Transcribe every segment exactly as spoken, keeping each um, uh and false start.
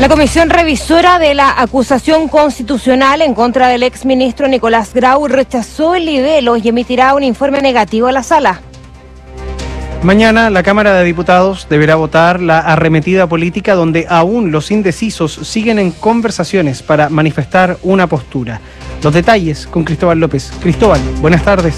La comisión revisora de la acusación constitucional en contra del exministro Nicolás Grau rechazó el libelo y emitirá un informe negativo a la sala. Mañana la Cámara de Diputados deberá votar la arremetida política donde aún los indecisos siguen en conversaciones para manifestar una postura. Los detalles con Cristóbal López. Cristóbal, buenas tardes.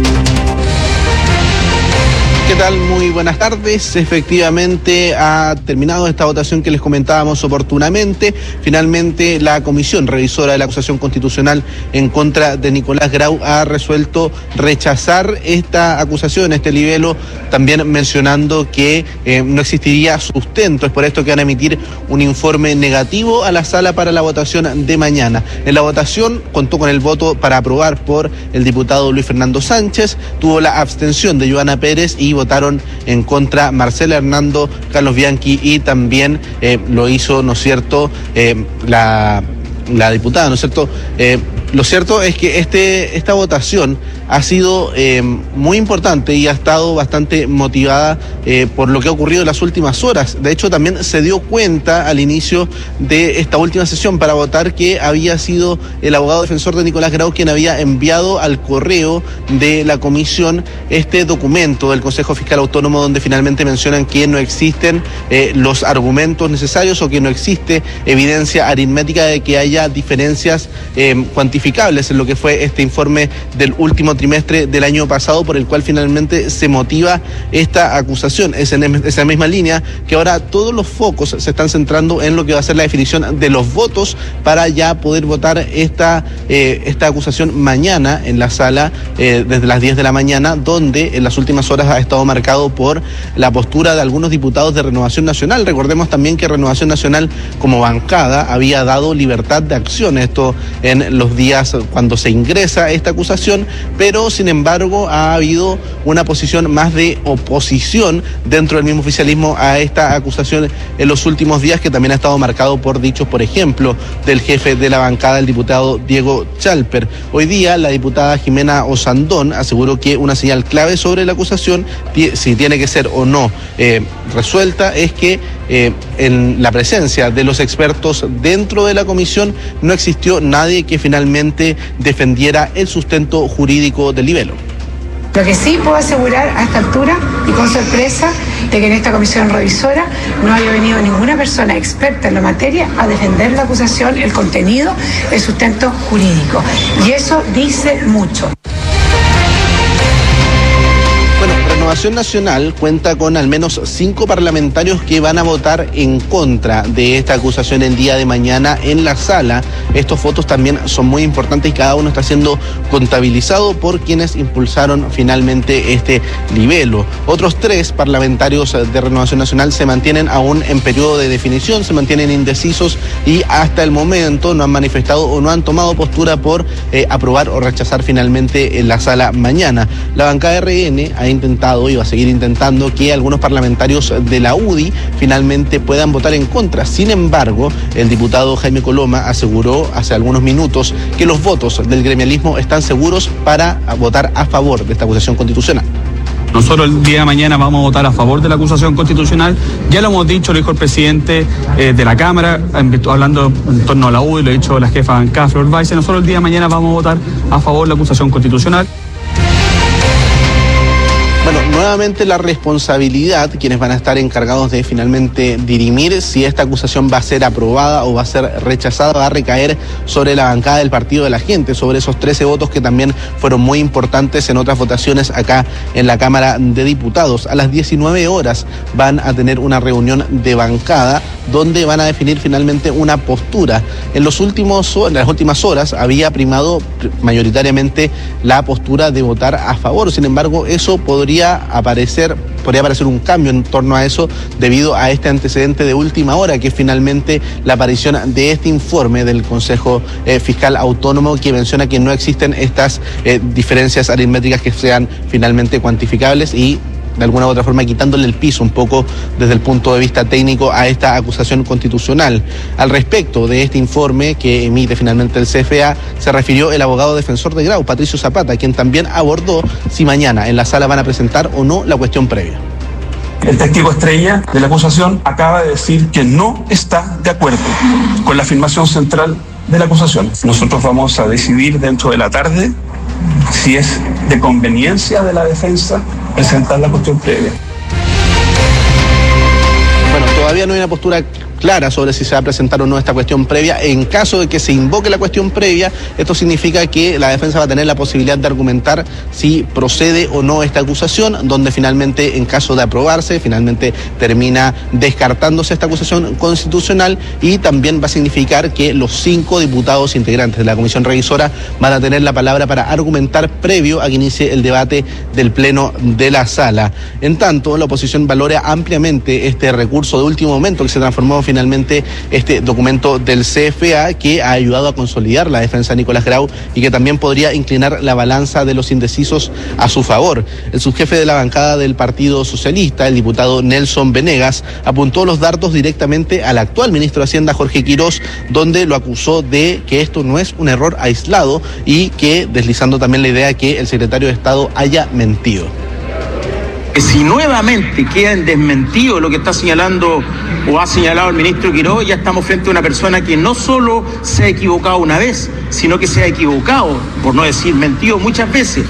¿Qué tal? Muy buenas tardes. Efectivamente ha terminado esta votación que les comentábamos oportunamente. Finalmente la comisión revisora de la acusación constitucional en contra de Nicolás Grau ha resuelto rechazar esta acusación, este libelo, también mencionando que eh, no existiría sustento. Es por esto que van a emitir un informe negativo a la sala para la votación de mañana. En la votación contó con el voto para aprobar por el diputado Luis Fernando Sánchez, tuvo la abstención de Joana Pérez y votaron en contra Marcela Hernando, Carlos Bianchi y también eh, lo hizo, ¿no es cierto?, eh, la, la diputada, ¿no es cierto?, eh, Lo cierto es que este, esta votación ha sido eh, muy importante y ha estado bastante motivada eh, por lo que ha ocurrido en las últimas horas. De hecho, también se dio cuenta al inicio de esta última sesión para votar que había sido el abogado defensor de Nicolás Grau quien había enviado al correo de la comisión este documento del Consejo Fiscal Autónomo donde finalmente mencionan que no existen eh, los argumentos necesarios o que no existe evidencia aritmética de que haya diferencias eh, cuantificables en lo que fue este informe del último trimestre del año pasado, por el cual finalmente se motiva esta acusación. Es en esa misma línea que ahora todos los focos se están centrando en lo que va a ser la definición de los votos para ya poder votar esta, eh, esta acusación mañana en la sala eh, desde las diez de la mañana, donde en las últimas horas ha estado marcado por la postura de algunos diputados de Renovación Nacional. Recordemos también que Renovación Nacional como bancada había dado libertad de acción, esto en los días cuando se ingresa esta acusación, pero sin embargo ha habido una posición más de oposición dentro del mismo oficialismo a esta acusación en los últimos días, que también ha estado marcado por dichos, por ejemplo, del jefe de la bancada, el diputado Diego Chalper. Hoy día la diputada Jimena Osandón aseguró que una señal clave sobre la acusación, si tiene que ser o no eh, resuelta, es que eh, en la presencia de los expertos dentro de la comisión no existió nadie que finalmente defendiera el sustento jurídico del libelo. Lo que sí puedo asegurar a esta altura y con sorpresa de que en esta comisión revisora no haya venido ninguna persona experta en la materia a defender la acusación, el contenido, el sustento jurídico. Y eso dice mucho. Bueno, Renovación Nacional cuenta con al menos cinco parlamentarios que van a votar en contra de esta acusación el día de mañana en la sala. Estos votos también son muy importantes y cada uno está siendo contabilizado por quienes impulsaron finalmente este libelo. Otros tres parlamentarios de Renovación Nacional se mantienen aún en periodo de definición, se mantienen indecisos y hasta el momento no han manifestado o no han tomado postura por eh, aprobar o rechazar finalmente en la sala mañana. La bancada R N ha intentado y va a seguir intentando que algunos parlamentarios de la U D I finalmente puedan votar en contra. Sin embargo, el diputado Jaime Coloma aseguró hace algunos minutos que los votos del gremialismo están seguros para votar a favor de esta acusación constitucional. Nosotros el día de mañana vamos a votar a favor de la acusación constitucional. Ya lo hemos dicho, lo dijo el presidente eh, de la Cámara, hablando en torno a la U D I, lo ha dicho la jefa de bancada, Flor Báez. Nosotros el día de mañana vamos a votar a favor de la acusación constitucional. Bueno, nuevamente la responsabilidad, quienes van a estar encargados de finalmente dirimir si esta acusación va a ser aprobada o va a ser rechazada, va a recaer sobre la bancada del Partido de la Gente, sobre esos trece votos que también fueron muy importantes en otras votaciones acá en la Cámara de Diputados. A las diecinueve horas van a tener una reunión de bancada donde van a definir finalmente una postura. En, los últimos, en las últimas horas había primado mayoritariamente la postura de votar a favor, sin embargo eso podría aparecer, podría aparecer un cambio en torno a eso debido a este antecedente de última hora, que es finalmente la aparición de este informe del Consejo eh, Fiscal Autónomo que menciona que no existen estas eh, diferencias aritméticas que sean finalmente cuantificables y de alguna u otra forma quitándole el piso un poco desde el punto de vista técnico a esta acusación constitucional. Al respecto de este informe que emite finalmente el C F A, se refirió el abogado defensor de Grau, Patricio Zapata, quien también abordó si mañana en la sala van a presentar o no la cuestión previa. El testigo estrella de la acusación acaba de decir que no está de acuerdo con la afirmación central de la acusación. Nosotros vamos a decidir dentro de la tarde si es de conveniencia de la defensa presentar la cuestión previa. Bueno, todavía no hay una postura clara sobre si se va a presentar o no esta cuestión previa. En caso de que se invoque la cuestión previa, esto significa que la defensa va a tener la posibilidad de argumentar si procede o no esta acusación, donde finalmente, en caso de aprobarse, finalmente termina descartándose esta acusación constitucional, y también va a significar que los cinco diputados integrantes de la comisión revisora van a tener la palabra para argumentar previo a que inicie el debate del pleno de la sala. En tanto, la oposición valora ampliamente este recurso de último momento que se transformó finalmente este documento del C F A, que ha ayudado a consolidar la defensa de Nicolás Grau y que también podría inclinar la balanza de los indecisos a su favor. El subjefe de la bancada del Partido Socialista, el diputado Nelson Venegas, apuntó los dardos directamente al actual ministro de Hacienda, Jorge Quirós, donde lo acusó de que esto no es un error aislado y que, deslizando también la idea que el secretario de Estado haya mentido. Si nuevamente queda en desmentido lo que está señalando o ha señalado el ministro Quirós, ya estamos frente a una persona que no solo se ha equivocado una vez, sino que se ha equivocado, por no decir mentido, muchas veces.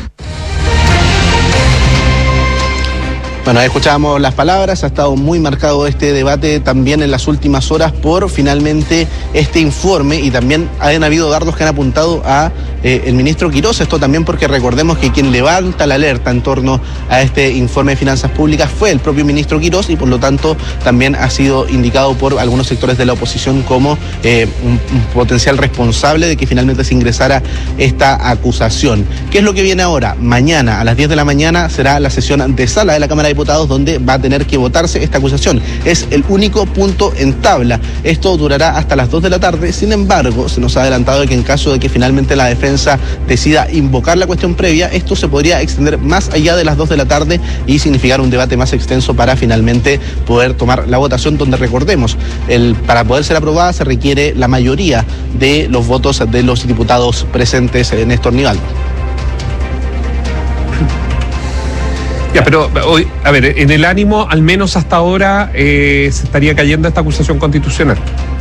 Bueno, ahí escuchábamos las palabras. Ha estado muy marcado este debate también en las últimas horas por finalmente este informe, y también han habido dardos que han apuntado a eh, el ministro Quirós. Esto también porque recordemos que quien levanta la alerta en torno a este informe de finanzas públicas fue el propio ministro Quirós, y por lo tanto también ha sido indicado por algunos sectores de la oposición como eh, un, un potencial responsable de que finalmente se ingresara esta acusación. ¿Qué es lo que viene ahora? Mañana a las diez de la mañana será la sesión de sala de la Cámara de Diputados, donde va a tener que votarse esta acusación. Es el único punto en tabla. Esto durará hasta las dos de la tarde. Sin embargo, se nos ha adelantado de que en caso de que finalmente la defensa decida invocar la cuestión previa, esto se podría extender más allá de las dos de la tarde y significar un debate más extenso para finalmente poder tomar la votación, donde, recordemos, el, para poder ser aprobada se requiere la mayoría de los votos de los diputados presentes en Néstor Nivaldo. Ya, pero hoy, a ver, en el ánimo, al menos hasta ahora, eh, se estaría cayendo esta acusación constitucional.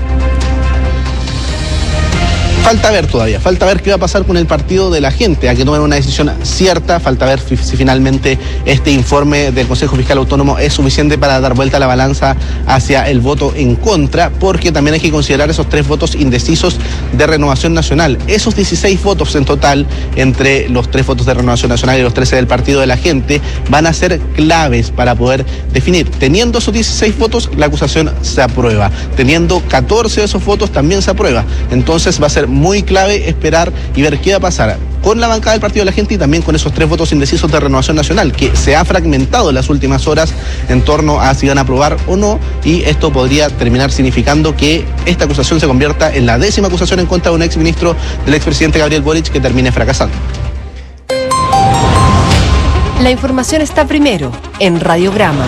Falta ver todavía, falta ver qué va a pasar con el partido de la gente, a que tomen una decisión cierta. Falta ver si finalmente este informe del Consejo Fiscal Autónomo es suficiente para dar vuelta a la balanza hacia el voto en contra, porque también hay que considerar esos tres votos indecisos de Renovación Nacional. Esos dieciséis votos en total, entre los tres votos de Renovación Nacional y los trece del partido de la gente, van a ser claves para poder definir. Teniendo esos dieciséis votos, la acusación se aprueba. Teniendo catorce de esos votos, también se aprueba. Entonces va a ser muy clave esperar y ver qué va a pasar con la bancada del partido de la gente y también con esos tres votos indecisos de Renovación Nacional, que se ha fragmentado en las últimas horas en torno a si van a aprobar o no, y esto podría terminar significando que esta acusación se convierta en la décima acusación en contra de un exministro del expresidente Gabriel Boric, que termine fracasando. La información está primero en Radiograma.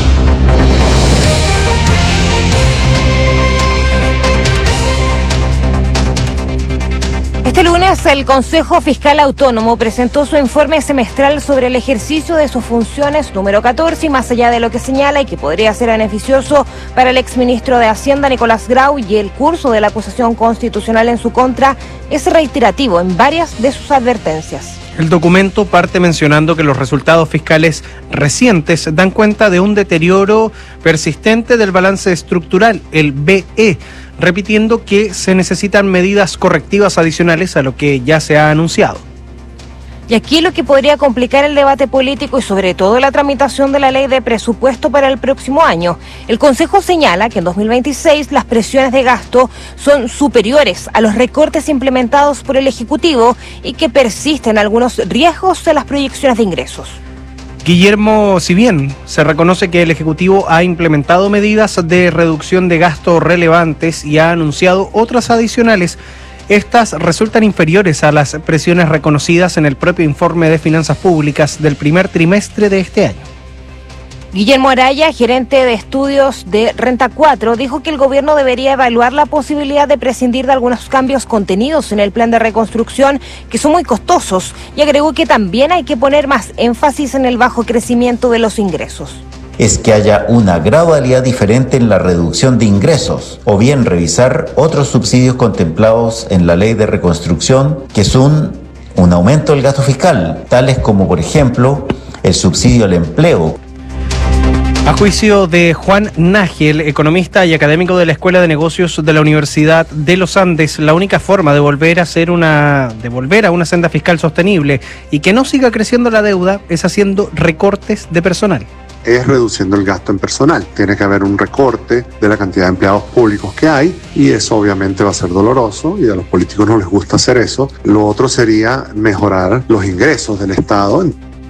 Este lunes, el Consejo Fiscal Autónomo presentó su informe semestral sobre el ejercicio de sus funciones número catorce, y más allá de lo que señala y que podría ser beneficioso para el exministro de Hacienda, Nicolás Grau, y el curso de la acusación constitucional en su contra, es reiterativo en varias de sus advertencias. El documento parte mencionando que los resultados fiscales recientes dan cuenta de un deterioro persistente del balance estructural, el B E, repitiendo que se necesitan medidas correctivas adicionales a lo que ya se ha anunciado. Y aquí lo que podría complicar el debate político y sobre todo la tramitación de la ley de presupuesto para el próximo año. El Consejo señala que en dos mil veintiséis las presiones de gasto son superiores a los recortes implementados por el Ejecutivo y que persisten algunos riesgos de las proyecciones de ingresos. Guillermo, si bien se reconoce que el Ejecutivo ha implementado medidas de reducción de gasto relevantes y ha anunciado otras adicionales, estas resultan inferiores a las presiones reconocidas en el propio informe de finanzas públicas del primer trimestre de este año. Guillermo Araya, gerente de estudios de Renta cuatro, dijo que el gobierno debería evaluar la posibilidad de prescindir de algunos cambios contenidos en el plan de reconstrucción que son muy costosos, y agregó que también hay que poner más énfasis en el bajo crecimiento de los ingresos. es que haya una gradualidad diferente en la reducción de ingresos, o bien revisar otros subsidios contemplados en la ley de reconstrucción, que son un aumento del gasto fiscal, tales como, por ejemplo, el subsidio al empleo. A juicio de Juan Nagel, economista y académico de la Escuela de Negocios de la Universidad de los Andes, la única forma de volver a ser una, de volver a una senda fiscal sostenible y que no siga creciendo la deuda es haciendo recortes de personal. Es reduciendo el gasto en personal. Tiene que haber un recorte de la cantidad de empleados públicos que hay y eso obviamente va a ser doloroso y a los políticos no les gusta hacer eso. Lo otro sería mejorar los ingresos del Estado.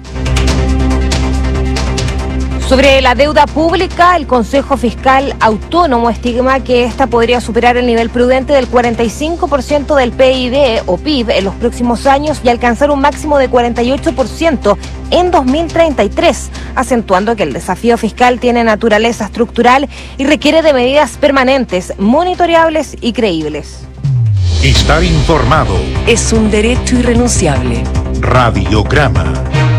Sobre la deuda pública, el Consejo Fiscal Autónomo estima que esta podría superar el nivel prudente del cuarenta y cinco por ciento del P I B o P I B en los próximos años y alcanzar un máximo de cuarenta y ocho por ciento en dos mil treinta y tres, acentuando que el desafío fiscal tiene naturaleza estructural y requiere de medidas permanentes, monitoreables y creíbles. Estar informado es un derecho irrenunciable. Radiograma.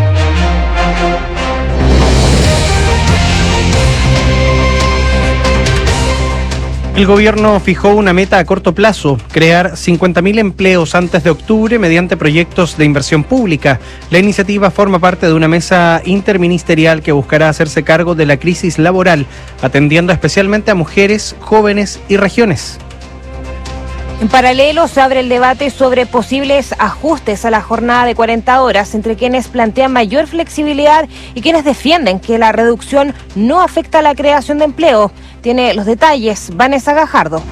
El gobierno fijó una meta a corto plazo, crear cincuenta mil empleos antes de octubre mediante proyectos de inversión pública. La iniciativa forma parte de una mesa interministerial que buscará hacerse cargo de la crisis laboral, atendiendo especialmente a mujeres, jóvenes y regiones. En paralelo, se abre el debate sobre posibles ajustes a la jornada de cuarenta horas entre quienes plantean mayor flexibilidad y quienes defienden que la reducción no afecta a la creación de empleo. Tiene los detalles Vanessa Gajardo.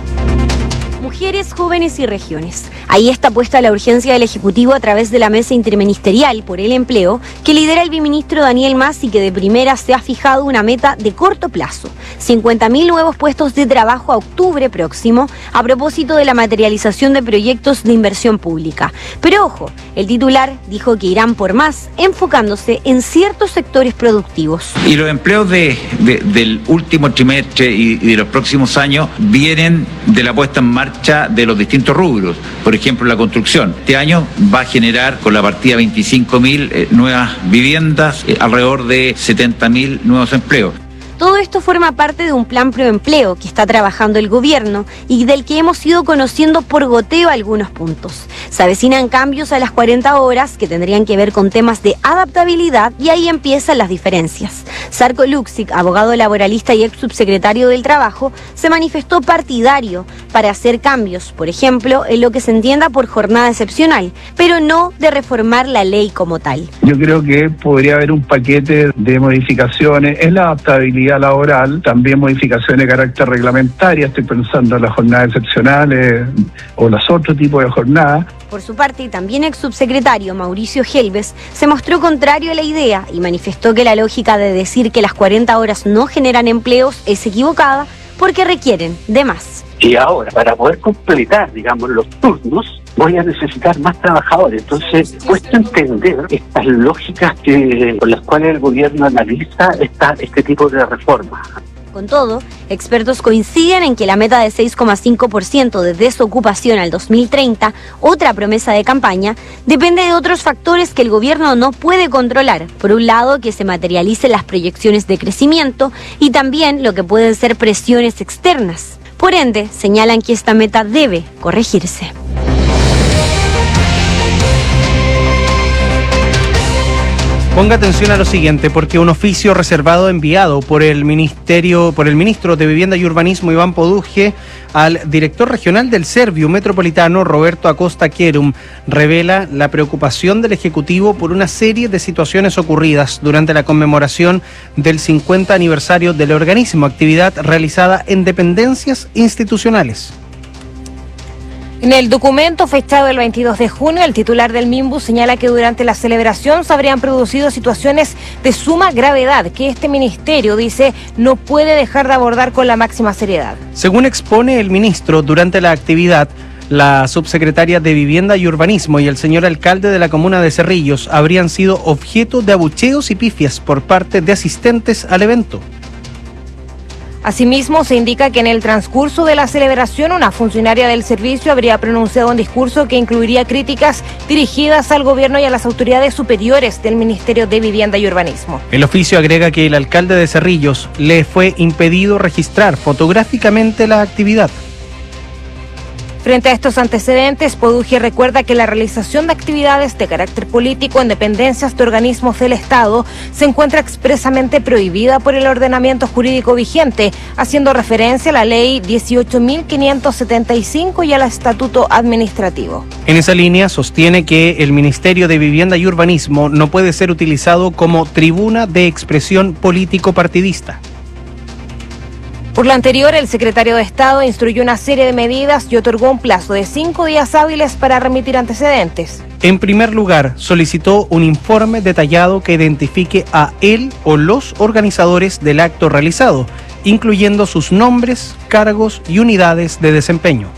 Mujeres, jóvenes y regiones. Ahí está puesta la urgencia del Ejecutivo a través de la Mesa Interministerial por el Empleo, que lidera el viceministro Daniel Mas y que de primera se ha fijado una meta de corto plazo, cincuenta mil nuevos puestos de trabajo a octubre próximo, a propósito de la materialización de proyectos de inversión pública. Pero ojo, el titular dijo que irán por más, enfocándose en ciertos sectores productivos. Y los empleos de, de, del último trimestre y, y de los próximos años vienen de la puesta en marcha de los distintos rubros. Por ejemplo, la construcción. Este año va a generar con la partida veinticinco mil eh, nuevas viviendas, eh, alrededor de setenta mil nuevos empleos. Todo esto forma parte de un plan proempleo que está trabajando el gobierno y del que hemos ido conociendo por goteo algunos puntos. Se avecinan cambios a las cuarenta horas que tendrían que ver con temas de adaptabilidad y ahí empiezan las diferencias. Sarko Luksic, abogado laboralista y ex subsecretario del Trabajo, se manifestó partidario para hacer cambios, por ejemplo, en lo que se entienda por jornada excepcional, pero no de reformar la ley como tal. Yo creo que podría haber un paquete de modificaciones en la adaptabilidad laboral, también modificaciones de carácter reglamentaria, estoy pensando en las jornadas excepcionales o los otros tipos de jornadas. Por su parte, también ex subsecretario Mauricio Helves se mostró contrario a la idea y manifestó que la lógica de decir que las cuarenta horas no generan empleos es equivocada porque requieren de más. Y ahora, para poder completar, digamos, los turnos, voy a necesitar más trabajadores. Entonces, cuesta entender estas lógicas que, con las cuales el gobierno analiza esta, este tipo de reformas. Con todo, expertos coinciden en que la meta de seis coma cinco por ciento de desocupación al dos mil treinta, otra promesa de campaña, depende de otros factores que el gobierno no puede controlar. Por un lado, que se materialicen las proyecciones de crecimiento y también lo que pueden ser presiones externas. Por ende, señalan que esta meta debe corregirse. Ponga atención a lo siguiente, porque un oficio reservado enviado por el Ministerio, por el ministro de Vivienda y Urbanismo, Iván Poduje, al director regional del Serviu Metropolitano, Roberto Acosta Querum, revela la preocupación del Ejecutivo por una serie de situaciones ocurridas durante la conmemoración del cincuenta aniversario del organismo, actividad realizada en dependencias institucionales. En el documento fechado el veintidós de junio, el titular del MIMBU señala que durante la celebración se habrían producido situaciones de suma gravedad que este ministerio, dice, no puede dejar de abordar con la máxima seriedad. Según expone el ministro, durante la actividad, la subsecretaria de Vivienda y Urbanismo y el señor alcalde de la comuna de Cerrillos habrían sido objeto de abucheos y pifias por parte de asistentes al evento. Asimismo, se indica que en el transcurso de la celebración, una funcionaria del servicio habría pronunciado un discurso que incluiría críticas dirigidas al gobierno y a las autoridades superiores del Ministerio de Vivienda y Urbanismo. El oficio agrega que el alcalde de Cerrillos le fue impedido registrar fotográficamente la actividad. Frente a estos antecedentes, Poduje recuerda que la realización de actividades de carácter político en dependencias de organismos del Estado se encuentra expresamente prohibida por el ordenamiento jurídico vigente, haciendo referencia a la Ley dieciocho mil quinientos setenta y cinco y al Estatuto Administrativo. En esa línea, sostiene que el Ministerio de Vivienda y Urbanismo no puede ser utilizado como tribuna de expresión político-partidista. Por lo anterior, el secretario de Estado instruyó una serie de medidas y otorgó un plazo de cinco días hábiles para remitir antecedentes. En primer lugar, solicitó un informe detallado que identifique a él o los organizadores del acto realizado, incluyendo sus nombres, cargos y unidades de desempeño.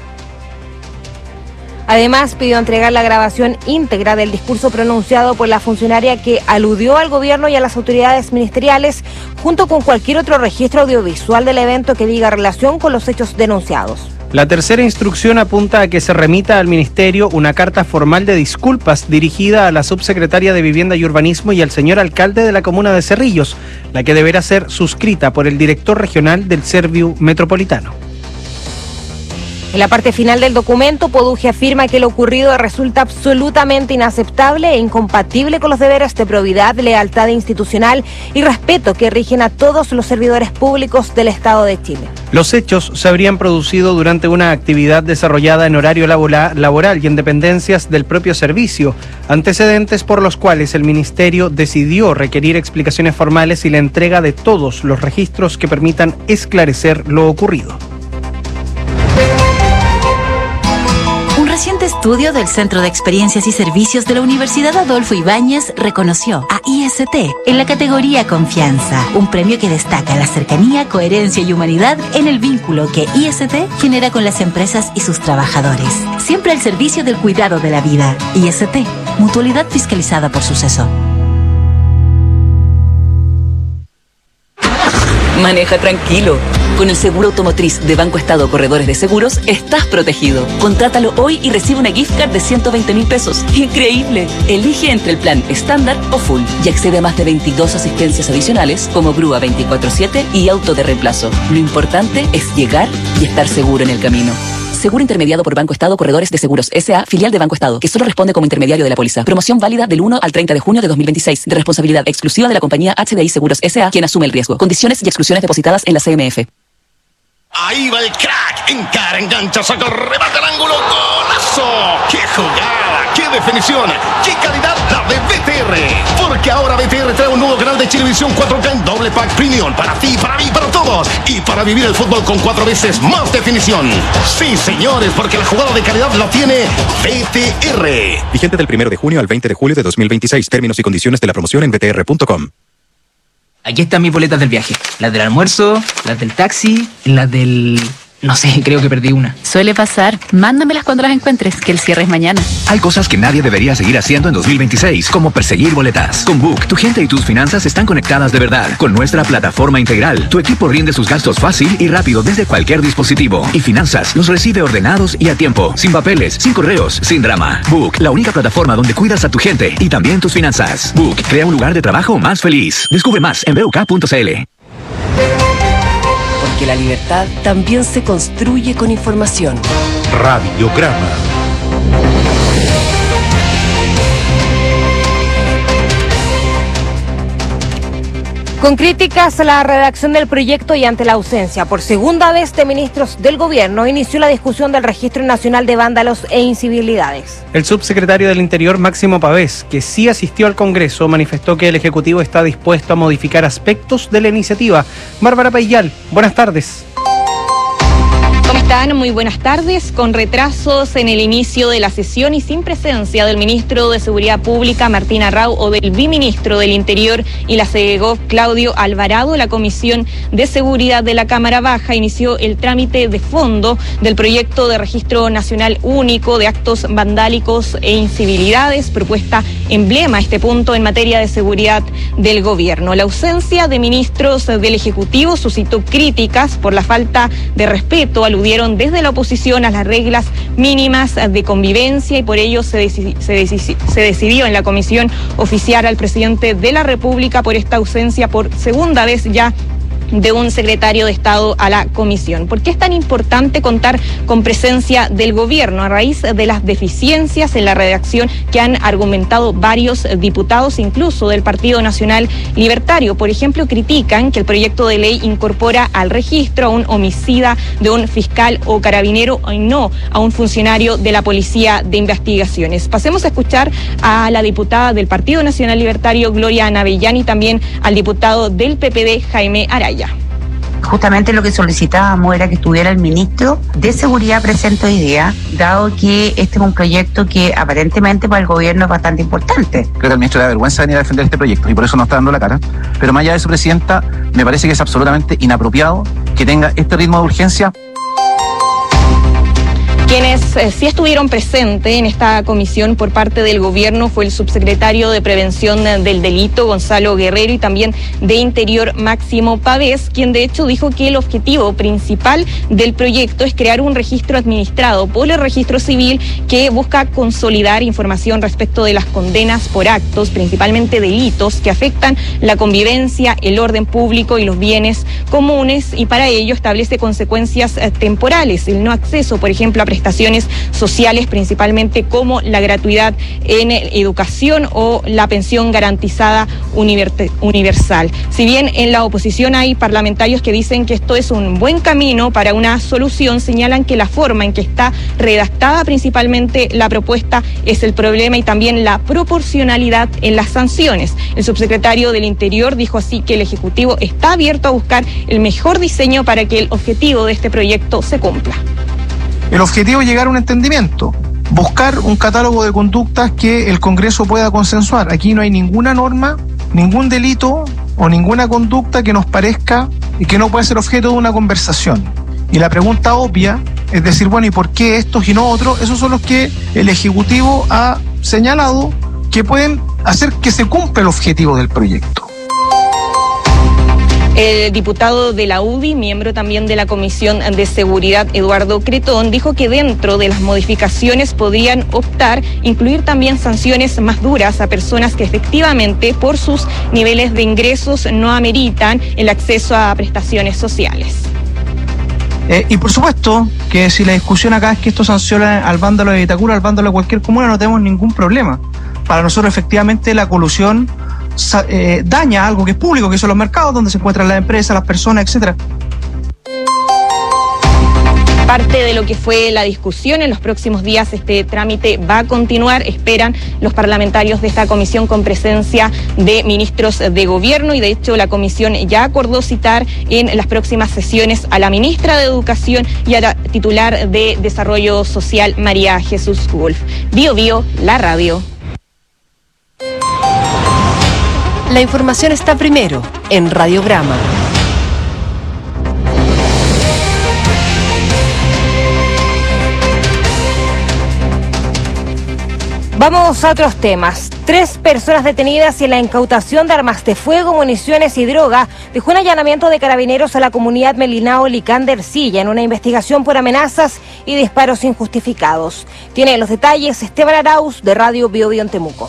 Además, pidió entregar la grabación íntegra del discurso pronunciado por la funcionaria que aludió al gobierno y a las autoridades ministeriales, junto con cualquier otro registro audiovisual del evento que diga relación con los hechos denunciados. La tercera instrucción apunta a que se remita al Ministerio una carta formal de disculpas dirigida a la subsecretaria de Vivienda y Urbanismo y al señor alcalde de la comuna de Cerrillos, la que deberá ser suscrita por el director regional del Serviu Metropolitano. En la parte final del documento, Poduje afirma que lo ocurrido resulta absolutamente inaceptable e incompatible con los deberes de probidad, lealtad institucional y respeto que rigen a todos los servidores públicos del Estado de Chile. Los hechos se habrían producido durante una actividad desarrollada en horario laboral y en dependencias del propio servicio, antecedentes por los cuales el Ministerio decidió requerir explicaciones formales y la entrega de todos los registros que permitan esclarecer lo ocurrido. Un reciente estudio del Centro de Experiencias y Servicios de la Universidad Adolfo Ibáñez reconoció a I S T en la categoría Confianza, un premio que destaca la cercanía, coherencia y humanidad en el vínculo que I S T genera con las empresas y sus trabajadores. Siempre al servicio del cuidado de la vida. I S T, mutualidad fiscalizada por Suceso. Maneja tranquilo. Con el seguro automotriz de Banco Estado Corredores de Seguros, estás protegido. Contrátalo hoy y recibe una gift card de ciento veinte mil pesos. ¡Increíble! Elige entre el plan estándar o full y accede a más de veintidós asistencias adicionales como grúa veinticuatro siete y auto de reemplazo. Lo importante es llegar y estar seguro en el camino. Seguro intermediado por Banco Estado Corredores de Seguros S A, filial de Banco Estado, que solo responde como intermediario de la póliza. Promoción válida del uno al treinta de junio de dos mil veintiséis, de responsabilidad exclusiva de la compañía H D I Seguros S A, quien asume el riesgo. Condiciones y exclusiones depositadas en la C M F. Ahí va el crack, encara, engancha, saca el remate al ángulo, ¡golazo! ¡Qué jugada! ¡Qué definición! ¡Qué calidad la de B T R! Porque ahora B T R trae un nuevo canal de Chilevisión cuatro K en doble pack premium para ti, para mí, para todos y para vivir el fútbol con cuatro veces más definición. Sí, señores, porque la jugada de calidad la tiene B T R. Vigente del primero de junio al veinte de julio de dos mil veintiséis. Términos y condiciones de la promoción en b t r punto com. Aquí están mis boletas del viaje. Las del almuerzo, las del taxi, las del... No sé, creo que perdí una. Suele pasar. Mándamelas cuando las encuentres, que el cierre es mañana. Hay cosas que nadie debería seguir haciendo en dos mil veintiséis, como perseguir boletas. Con Book, tu gente y tus finanzas están conectadas de verdad. Con nuestra plataforma integral, tu equipo rinde sus gastos fácil y rápido desde cualquier dispositivo. Y Finanzas los recibe ordenados y a tiempo. Sin papeles, sin correos, sin drama. Book, la única plataforma donde cuidas a tu gente y también tus finanzas. Book, crea un lugar de trabajo más feliz. Descubre más en b u k punto c l. Que la libertad también se construye con información. Radiograma. Con críticas a la redacción del proyecto y ante la ausencia por segunda vez de ministros del gobierno, inició la discusión del Registro Nacional de Vándalos e Incivilidades. El subsecretario del Interior, Máximo Pavés, que sí asistió al Congreso, manifestó que el Ejecutivo está dispuesto a modificar aspectos de la iniciativa. Bárbara Paillal, buenas tardes. están? Muy buenas tardes. Con retrasos en el inicio de la sesión y sin presencia del ministro de Seguridad Pública, Martín Arrau, o del viceministro del Interior y la SEGOV, Claudio Alvarado, la Comisión de Seguridad de la Cámara Baja inició el trámite de fondo del proyecto de registro nacional único de actos vandálicos e incivilidades, propuesta emblema a este punto en materia de seguridad del gobierno. La ausencia de ministros del Ejecutivo suscitó críticas por la falta de respeto. Aludieron desde la oposición a las reglas mínimas de convivencia y por ello se, deci- se, deci- se decidió en la comisión oficiar al presidente de la República por esta ausencia por segunda vez ya de un secretario de Estado a la comisión. ¿Por qué es tan importante contar con presencia del gobierno? A raíz de las deficiencias en la redacción que han argumentado varios diputados, incluso del Partido Nacional Libertario. Por ejemplo, critican que el proyecto de ley incorpora al registro a un homicida de un fiscal o carabinero y no a un funcionario de la Policía de Investigaciones. Pasemos a escuchar a la diputada del Partido Nacional Libertario, Gloria Anabellán, y también al diputado del P P D, Jaime Araya. Justamente lo que solicitábamos era que estuviera el ministro de Seguridad presente hoy día, dado que este es un proyecto que aparentemente para el gobierno es bastante importante. Creo que al ministro le da vergüenza venir a defender este proyecto y por eso no está dando la cara. Pero más allá de eso, Presidenta, me parece que es absolutamente inapropiado que tenga este ritmo de urgencia. Quienes eh, sí estuvieron presentes en esta comisión por parte del gobierno fue el subsecretario de Prevención del Delito, Gonzalo Guerrero, y también de Interior, Máximo Pavés, quien de hecho dijo que el objetivo principal del proyecto es crear un registro administrado por el Registro Civil que busca consolidar información respecto de las condenas por actos, principalmente delitos, que afectan la convivencia, el orden público y los bienes comunes, y para ello establece consecuencias eh, temporales, el no acceso, por ejemplo, a prestaciones sociales, principalmente como la gratuidad en educación o la pensión garantizada universal. Si bien en la oposición hay parlamentarios que dicen que esto es un buen camino para una solución, señalan que la forma en que está redactada principalmente la propuesta es el problema y también la proporcionalidad en las sanciones. El subsecretario del Interior dijo así que el Ejecutivo está abierto a buscar el mejor diseño para que el objetivo de este proyecto se cumpla. El objetivo es llegar a un entendimiento, buscar un catálogo de conductas que el Congreso pueda consensuar. Aquí no hay ninguna norma, ningún delito o ninguna conducta que nos parezca y que no pueda ser objeto de una conversación. Y la pregunta obvia es decir, bueno, ¿y por qué estos y no otros? Esos son los que el Ejecutivo ha señalado que pueden hacer que se cumpla el objetivo del proyecto. El diputado de la U D I, miembro también de la Comisión de Seguridad, Eduardo Cretón, dijo que dentro de las modificaciones podrían optar incluir también sanciones más duras a personas que efectivamente por sus niveles de ingresos no ameritan el acceso a prestaciones sociales. Eh, y por supuesto que si la discusión acá es que esto sanciona al vándalo de Vitacura, al vándalo de cualquier comuna, no tenemos ningún problema. Para nosotros efectivamente la colusión Eh, daña algo que es público, que son los mercados donde se encuentran las empresas, las personas, etcétera. Parte de lo que fue la discusión, en los próximos días este trámite va a continuar. Esperan los parlamentarios de esta comisión con presencia de ministros de gobierno y de hecho la comisión ya acordó citar en las próximas sesiones a la ministra de Educación y a la titular de Desarrollo Social, María Jesús Wolf. Bio Bio, la radio. La información está primero en Radiograma. Vamos a otros temas. Tres personas detenidas y en la incautación de armas de fuego, municiones y droga dejó un allanamiento de carabineros a la comunidad Melinao Licán de Ercilla en una investigación por amenazas y disparos injustificados. Tiene los detalles Esteban Arauz de Radio Bio Bio en Temuco.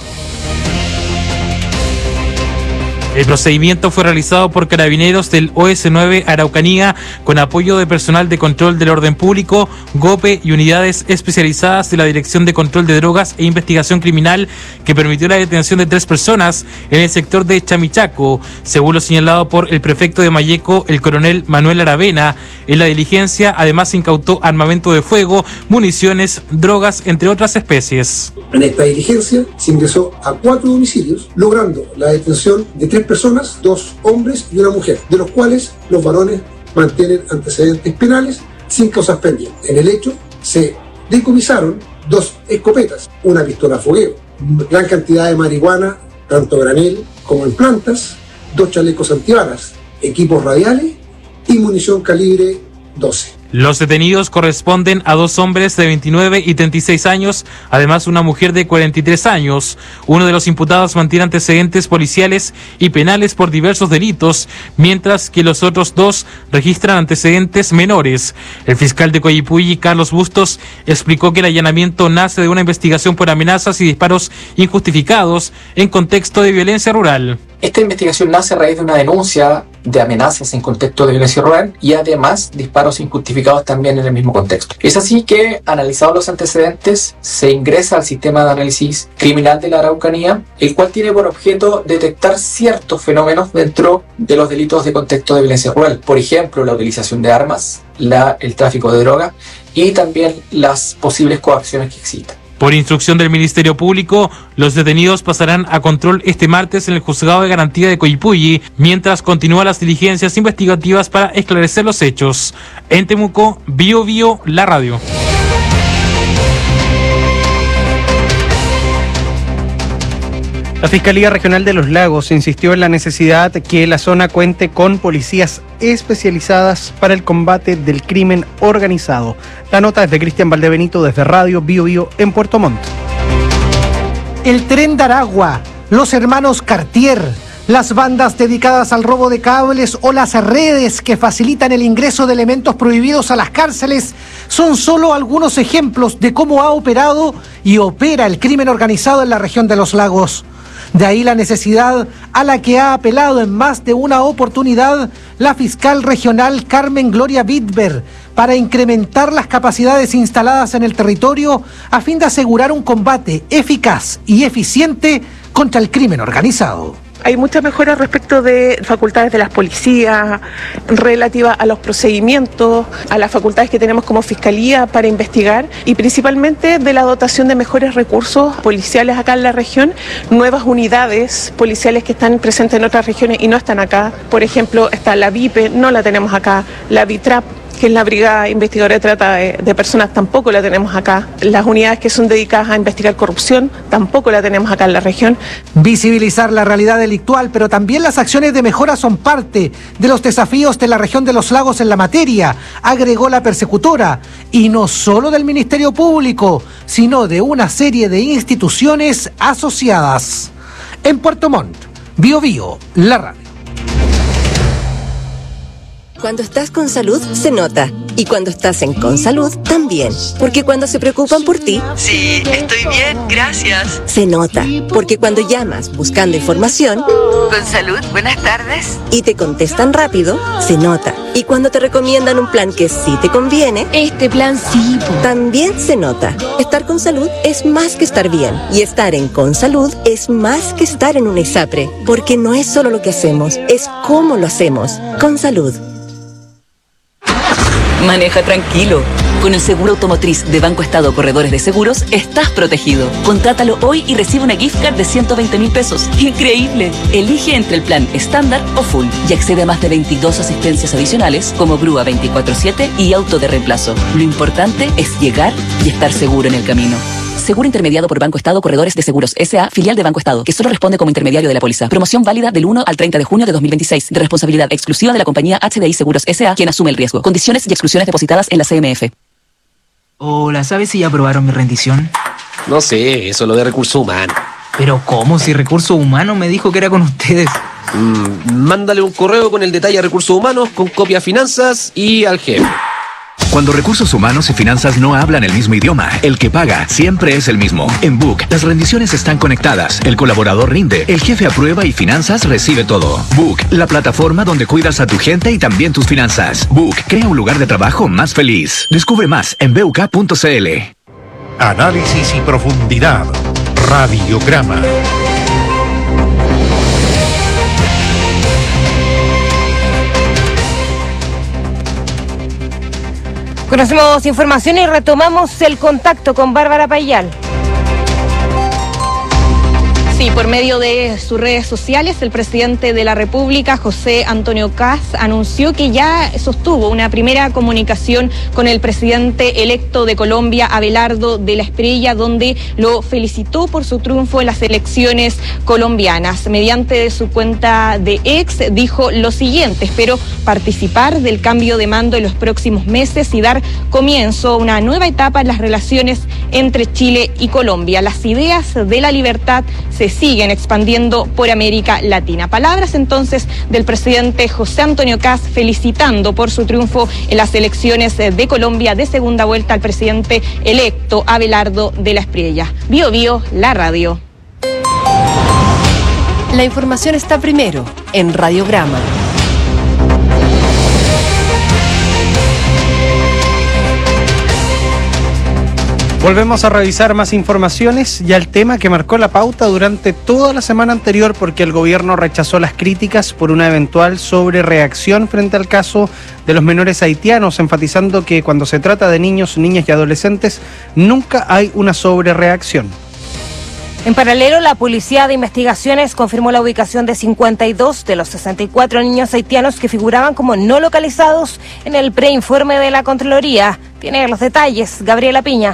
El procedimiento fue realizado por carabineros del O S nueve Araucanía con apoyo de personal de control del orden público, GOPE y unidades especializadas de la Dirección de Control de Drogas e Investigación Criminal, que permitió la detención de tres personas en el sector de Chamichaco, según lo señalado por el prefecto de Mayeco, el coronel Manuel Aravena. En la diligencia además se incautó armamento de fuego, municiones, drogas, entre otras especies. En esta diligencia se ingresó a cuatro domicilios, logrando la detención de tres personas, dos hombres y una mujer, de los cuales los varones mantienen antecedentes penales sin causas pendientes. En el hecho se decomisaron dos escopetas, una pistola a fogueo, gran cantidad de marihuana, tanto granel como en plantas, dos chalecos antibalas, equipos radiales y munición calibre doce. Los detenidos corresponden a dos hombres de veintinueve y treinta y seis años, además una mujer de cuarenta y tres años. Uno de los imputados mantiene antecedentes policiales y penales por diversos delitos, mientras que los otros dos registran antecedentes menores. El fiscal de Coyipulli, Carlos Bustos, explicó que el allanamiento nace de una investigación por amenazas y disparos injustificados en contexto de violencia rural. Esta investigación nace a raíz de una denuncia de amenazas en contexto de violencia rural y además disparos injustificados también en el mismo contexto. Es así que, analizados los antecedentes, se ingresa al sistema de análisis criminal de la Araucanía, el cual tiene por objeto detectar ciertos fenómenos dentro de los delitos de contexto de violencia rural. Por ejemplo, la utilización de armas, la, el tráfico de droga y también las posibles coacciones que existan. Por instrucción del Ministerio Público, los detenidos pasarán a control este martes en el Juzgado de Garantía de Coyipulli, mientras continúan las diligencias investigativas para esclarecer los hechos. En Temuco, Bio Bio, la radio. La Fiscalía Regional de los Lagos insistió en la necesidad que la zona cuente con policías especializadas para el combate del crimen organizado. La nota es de Cristian Valdebenito desde Radio Bio Bio en Puerto Montt. El Tren de Aragua, los hermanos Cartier, las bandas dedicadas al robo de cables o las redes que facilitan el ingreso de elementos prohibidos a las cárceles son solo algunos ejemplos de cómo ha operado y opera el crimen organizado en la región de los lagos. De ahí la necesidad a la que ha apelado en más de una oportunidad la fiscal regional Carmen Gloria Bitber para incrementar las capacidades instaladas en el territorio a fin de asegurar un combate eficaz y eficiente contra el crimen organizado. Hay muchas mejoras respecto de facultades de las policías, relativas a los procedimientos, a las facultades que tenemos como fiscalía para investigar y principalmente de la dotación de mejores recursos policiales acá en la región, nuevas unidades policiales que están presentes en otras regiones y no están acá. Por ejemplo, está la VIPE, no la tenemos acá, la VITRAP, que es la Brigada Investigadora de Trata de, de Personas, tampoco la tenemos acá. Las unidades que son dedicadas a investigar corrupción, tampoco la tenemos acá en la región. Visibilizar la realidad delictual, pero también las acciones de mejora son parte de los desafíos de la región de los lagos en la materia, agregó la persecutora, y no solo del Ministerio Público, sino de una serie de instituciones asociadas. En Puerto Montt, Bio Bio, la radio. Cuando estás con salud, se nota. Y cuando estás en Consalud, también. Porque cuando se preocupan por ti... Sí, estoy bien, gracias. Se nota. Porque cuando llamas buscando información... Consalud, buenas tardes. Y te contestan rápido, se nota. Y cuando te recomiendan un plan que sí te conviene... Este plan sí. También se nota. Estar con salud es más que estar bien. Y estar en Consalud es más que estar en un ISAPRE. Porque no es solo lo que hacemos, es cómo lo hacemos. Consalud. Maneja tranquilo. Con el seguro automotriz de Banco Estado Corredores de Seguros, estás protegido. Contrátalo hoy y recibe una gift card de ciento veinte mil pesos. ¡Increíble! Elige entre el plan estándar o full y accede a más de veintidós asistencias adicionales como grúa veinticuatro siete y auto de reemplazo. Lo importante es llegar y estar seguro en el camino. Seguro intermediado por Banco Estado Corredores de Seguros S A, filial de Banco Estado, que solo responde como intermediario de la póliza. Promoción válida del uno al treinta de junio de dos mil veintiséis, de responsabilidad exclusiva de la compañía H D I Seguros S A, quien asume el riesgo. Condiciones y exclusiones depositadas en la C M F. Hola, ¿sabes si ya aprobaron mi rendición? No sé, eso es lo de recursos humanos. Pero ¿cómo? Si Recursos Humanos me dijo que era con ustedes. Mm, mándale un correo con el detalle a Recursos Humanos, con copia a Finanzas y al jefe. Cuando recursos humanos y finanzas no hablan el mismo idioma, el que paga siempre es el mismo. En Book, las rendiciones están conectadas, el colaborador rinde, el jefe aprueba y finanzas recibe todo. Book, la plataforma donde cuidas a tu gente y también tus finanzas. Book, crea un lugar de trabajo más feliz. Descubre más en b u k punto c l. Análisis y profundidad. Radiograma. Conocemos información y retomamos el contacto con Bárbara Payal. Sí, por medio de sus redes sociales, el presidente de la República, José Antonio Kast, anunció que ya sostuvo una primera comunicación con el presidente electo de Colombia, Abelardo de la Espriella, donde lo felicitó por su triunfo en las elecciones colombianas. Mediante su cuenta de X dijo lo siguiente: espero participar del cambio de mando en los próximos meses y dar comienzo a una nueva etapa en las relaciones entre Chile y Colombia. Las ideas de la libertad se siguen expandiendo por América Latina. Palabras entonces del presidente José Antonio Kast felicitando por su triunfo en las elecciones de Colombia de segunda vuelta al presidente electo Abelardo de la Espriella. Bio Bio, la radio. La información está primero en Radiograma. Volvemos a revisar más informaciones y al tema que marcó la pauta durante toda la semana anterior, porque el gobierno rechazó las críticas por una eventual sobrereacción frente al caso de los menores haitianos, enfatizando que cuando se trata de niños, niñas y adolescentes nunca hay una sobrereacción. En paralelo, la Policía de Investigaciones confirmó la ubicación de cincuenta y dos de los sesenta y cuatro niños haitianos que figuraban como no localizados en el preinforme de la Contraloría. Tiene los detalles Gabriela Piña.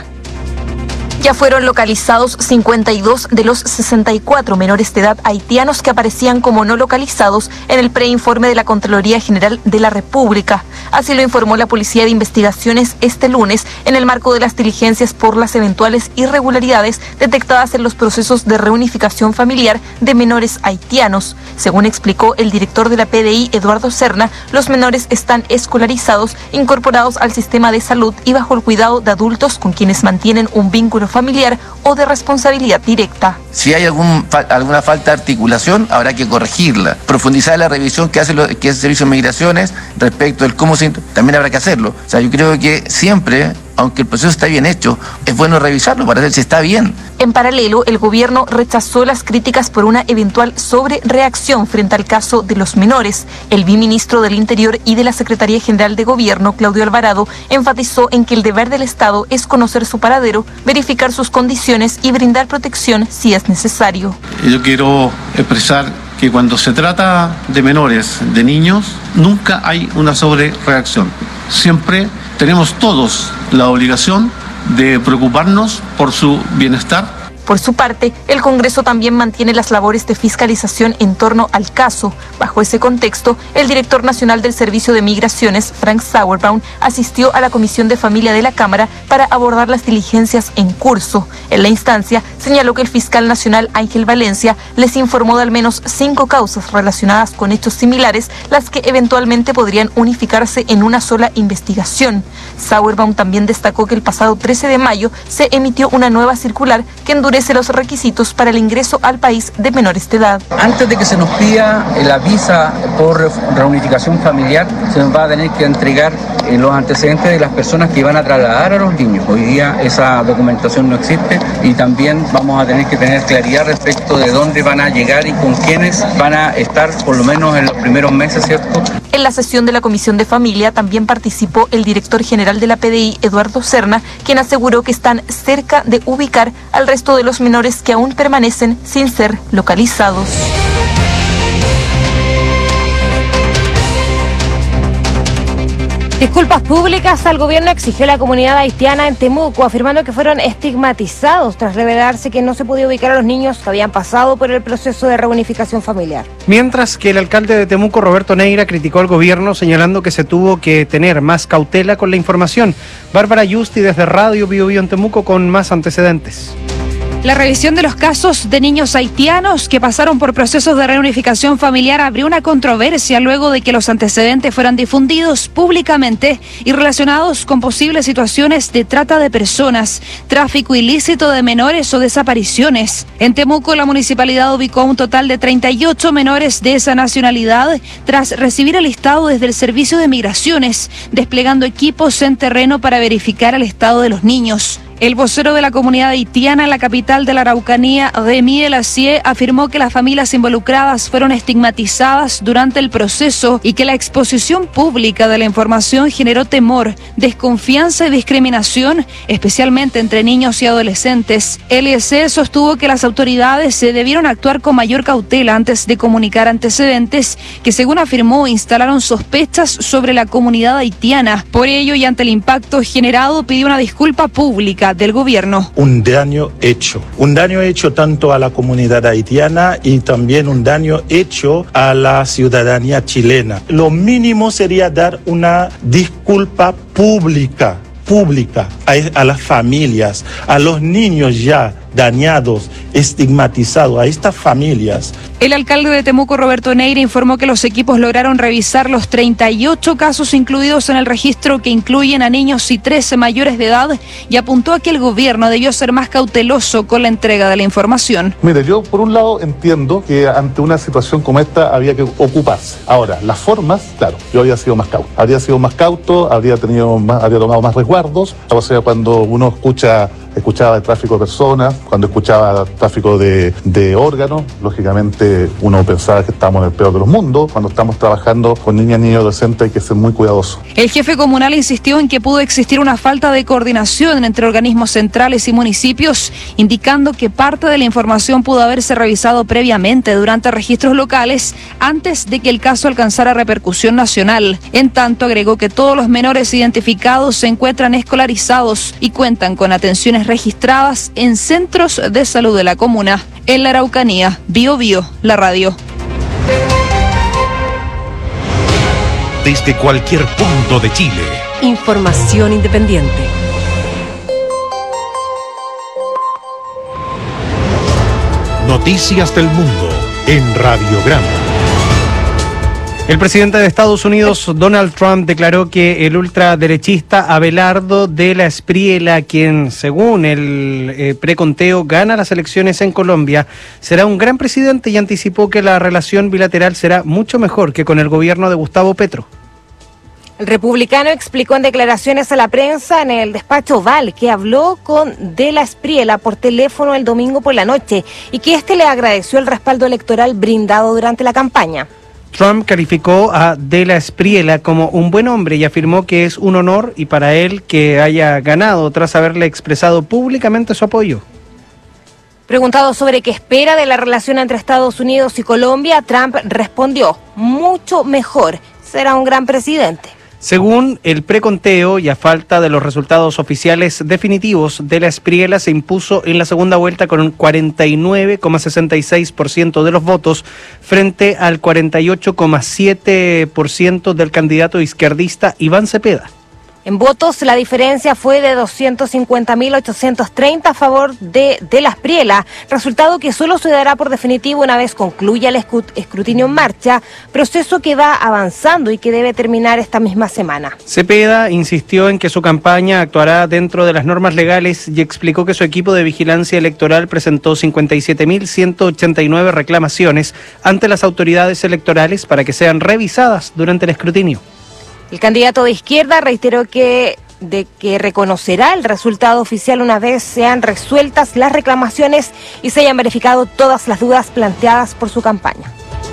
Ya fueron localizados cincuenta y dos de los sesenta y cuatro menores de edad haitianos que aparecían como no localizados en el preinforme de la Contraloría General de la República. Así lo informó la Policía de Investigaciones este lunes en el marco de las diligencias por las eventuales irregularidades detectadas en los procesos de reunificación familiar de menores haitianos. Según explicó el director de la P D I, Eduardo Serna, los menores están escolarizados, incorporados al sistema de salud y bajo el cuidado de adultos con quienes mantienen un vínculo familiar o de responsabilidad directa. Si hay algún, alguna falta de articulación, habrá que corregirla. Profundizar la revisión que hace, lo, que hace el Servicio de Migraciones respecto del cómo se... También habrá que hacerlo. O sea, yo creo que siempre, aunque el proceso está bien hecho, es bueno revisarlo para ver si está bien. En paralelo, el gobierno rechazó las críticas por una eventual sobrereacción frente al caso de los menores. El viceministro del Interior y de la Secretaría General de Gobierno, Claudio Alvarado, enfatizó en que el deber del Estado es conocer su paradero, verificar sus condiciones y brindar protección si es necesario. Yo quiero expresar que cuando se trata de menores, de niños, nunca hay una sobrereacción. Siempre tenemos todos la obligación de preocuparnos por su bienestar. Por su parte, el Congreso también mantiene las labores de fiscalización en torno al caso. Bajo ese contexto, el director nacional del Servicio de Migraciones, Frank Sauerbaum, asistió a la Comisión de Familia de la Cámara para abordar las diligencias en curso. En la instancia, señaló que el fiscal nacional Ángel Valencia les informó de al menos cinco causas relacionadas con hechos similares, las que eventualmente podrían unificarse en una sola investigación. Sauerbaum también destacó que el pasado trece de mayo se emitió una nueva circular que endurece los requisitos para el ingreso al país de menores de edad. Antes de que se nos pida la visa por reunificación familiar, se nos va a tener que entregar eh, los antecedentes de las personas que van a trasladar a los niños. Hoy día esa documentación no existe y también vamos a tener que tener claridad respecto de dónde van a llegar y con quiénes van a estar por lo menos en los primeros meses, ¿cierto? En la sesión de la Comisión de Familia también participó el director general de la P D I, Eduardo Serna, quien aseguró que están cerca de ubicar al resto de los menores que aún permanecen sin ser localizados. Disculpas públicas al gobierno exigió a la comunidad haitiana en Temuco, afirmando que fueron estigmatizados tras revelarse que no se podía ubicar a los niños que habían pasado por el proceso de reunificación familiar. Mientras que el alcalde de Temuco, Roberto Neira, criticó al gobierno señalando que se tuvo que tener más cautela con la información. Bárbara Yusti desde Radio Bio Bio en Temuco con más antecedentes. La revisión de los casos de niños haitianos que pasaron por procesos de reunificación familiar abrió una controversia luego de que los antecedentes fueran difundidos públicamente y relacionados con posibles situaciones de trata de personas, tráfico ilícito de menores o desapariciones. En Temuco, la municipalidad ubicó un total de treinta y ocho menores de esa nacionalidad tras recibir el listado desde el Servicio de Migraciones, desplegando equipos en terreno para verificar el estado de los niños. El vocero de la comunidad haitiana en la capital de la Araucanía, Remy Elacie, afirmó que las familias involucradas fueron estigmatizadas durante el proceso y que la exposición pública de la información generó temor, desconfianza y discriminación, especialmente entre niños y adolescentes. Elacie sostuvo que las autoridades se debieron actuar con mayor cautela antes de comunicar antecedentes que, según afirmó, instalaron sospechas sobre la comunidad haitiana. Por ello y ante el impacto generado, pidió una disculpa pública del gobierno. Un daño hecho, un daño hecho tanto a la comunidad haitiana y también un daño hecho a la ciudadanía chilena. Lo mínimo sería dar una disculpa pública, pública a, a las familias, a los niños ya dañados, estigmatizados, a estas familias. El alcalde de Temuco, Roberto Neira, informó que los equipos lograron revisar los treinta y ocho casos incluidos en el registro, que incluyen a niños y trece mayores de edad, y apuntó a que el gobierno debió ser más cauteloso con la entrega de la información. Mire, yo por un lado entiendo que ante una situación como esta había que ocuparse. Ahora, las formas, claro, yo habría sido más cauto. Habría sido más cauto, habría tenido más, habría tomado más resguardos. O sea, cuando uno escucha escuchaba de tráfico de personas, cuando escuchaba tráfico de, de órganos, lógicamente uno pensaba que estábamos en el peor de los mundos. Cuando estamos trabajando con niñas, niños y adolescentes hay que ser muy cuidadosos. El jefe comunal insistió en que pudo existir una falta de coordinación entre organismos centrales y municipios, indicando que parte de la información pudo haberse revisado previamente durante registros locales antes de que el caso alcanzara repercusión nacional. En tanto, agregó que todos los menores identificados se encuentran escolarizados y cuentan con atenciones registradas en centros de salud de la comuna. En la Araucanía, Bio Bio, la radio. Desde cualquier punto de Chile. Información independiente. Noticias del mundo en Radiograma. El presidente de Estados Unidos, Donald Trump, declaró que el ultraderechista Abelardo de la Espriella, quien según el eh, preconteo gana las elecciones en Colombia, será un gran presidente, y anticipó que la relación bilateral será mucho mejor que con el gobierno de Gustavo Petro. El republicano explicó en declaraciones a la prensa en el despacho Oval que habló con De la Espriella por teléfono el domingo por la noche y que éste le agradeció el respaldo electoral brindado durante la campaña. Trump calificó a De la Espriella como un buen hombre y afirmó que es un honor y para él que haya ganado tras haberle expresado públicamente su apoyo. Preguntado sobre qué espera de la relación entre Estados Unidos y Colombia, Trump respondió: mucho mejor, será un gran presidente. Según el preconteo y a falta de los resultados oficiales definitivos, De la Espriella se impuso en la segunda vuelta con un cuarenta y nueve coma sesenta y seis por ciento de los votos frente al cuarenta y ocho coma siete por ciento del candidato izquierdista Iván Cepeda. En votos, la diferencia fue de doscientos cincuenta mil ochocientos treinta a favor de De la Espriella, resultado que solo se dará por definitivo una vez concluya el escrutinio en marcha, proceso que va avanzando y que debe terminar esta misma semana. Cepeda insistió en que su campaña actuará dentro de las normas legales y explicó que su equipo de vigilancia electoral presentó cincuenta y siete mil ciento ochenta y nueve reclamaciones ante las autoridades electorales para que sean revisadas durante el escrutinio. El candidato de izquierda reiteró que de que reconocerá el resultado oficial una vez sean resueltas las reclamaciones y se hayan verificado todas las dudas planteadas por su campaña.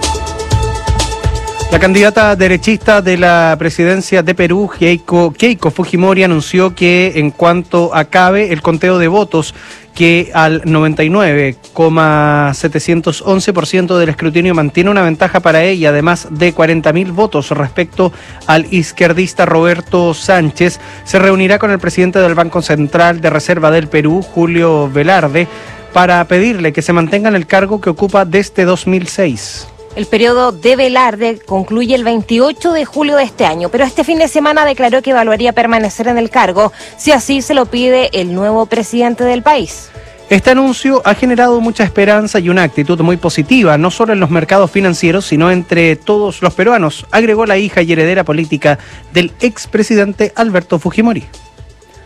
La candidata derechista de la presidencia de Perú, Keiko, Keiko Fujimori, anunció que en cuanto acabe el conteo de votos, que al noventa y nueve coma setecientos once por ciento del escrutinio mantiene una ventaja para ella, además de cuarenta mil votos respecto al izquierdista Roberto Sánchez, se reunirá con el presidente del Banco Central de Reserva del Perú, Julio Velarde, para pedirle que se mantenga en el cargo que ocupa desde dos mil seis. El periodo de Velarde concluye el veintiocho de julio de este año, pero este fin de semana declaró que evaluaría permanecer en el cargo si así se lo pide el nuevo presidente del país. Este anuncio ha generado mucha esperanza y una actitud muy positiva, no solo en los mercados financieros, sino entre todos los peruanos, agregó la hija y heredera política del expresidente Alberto Fujimori.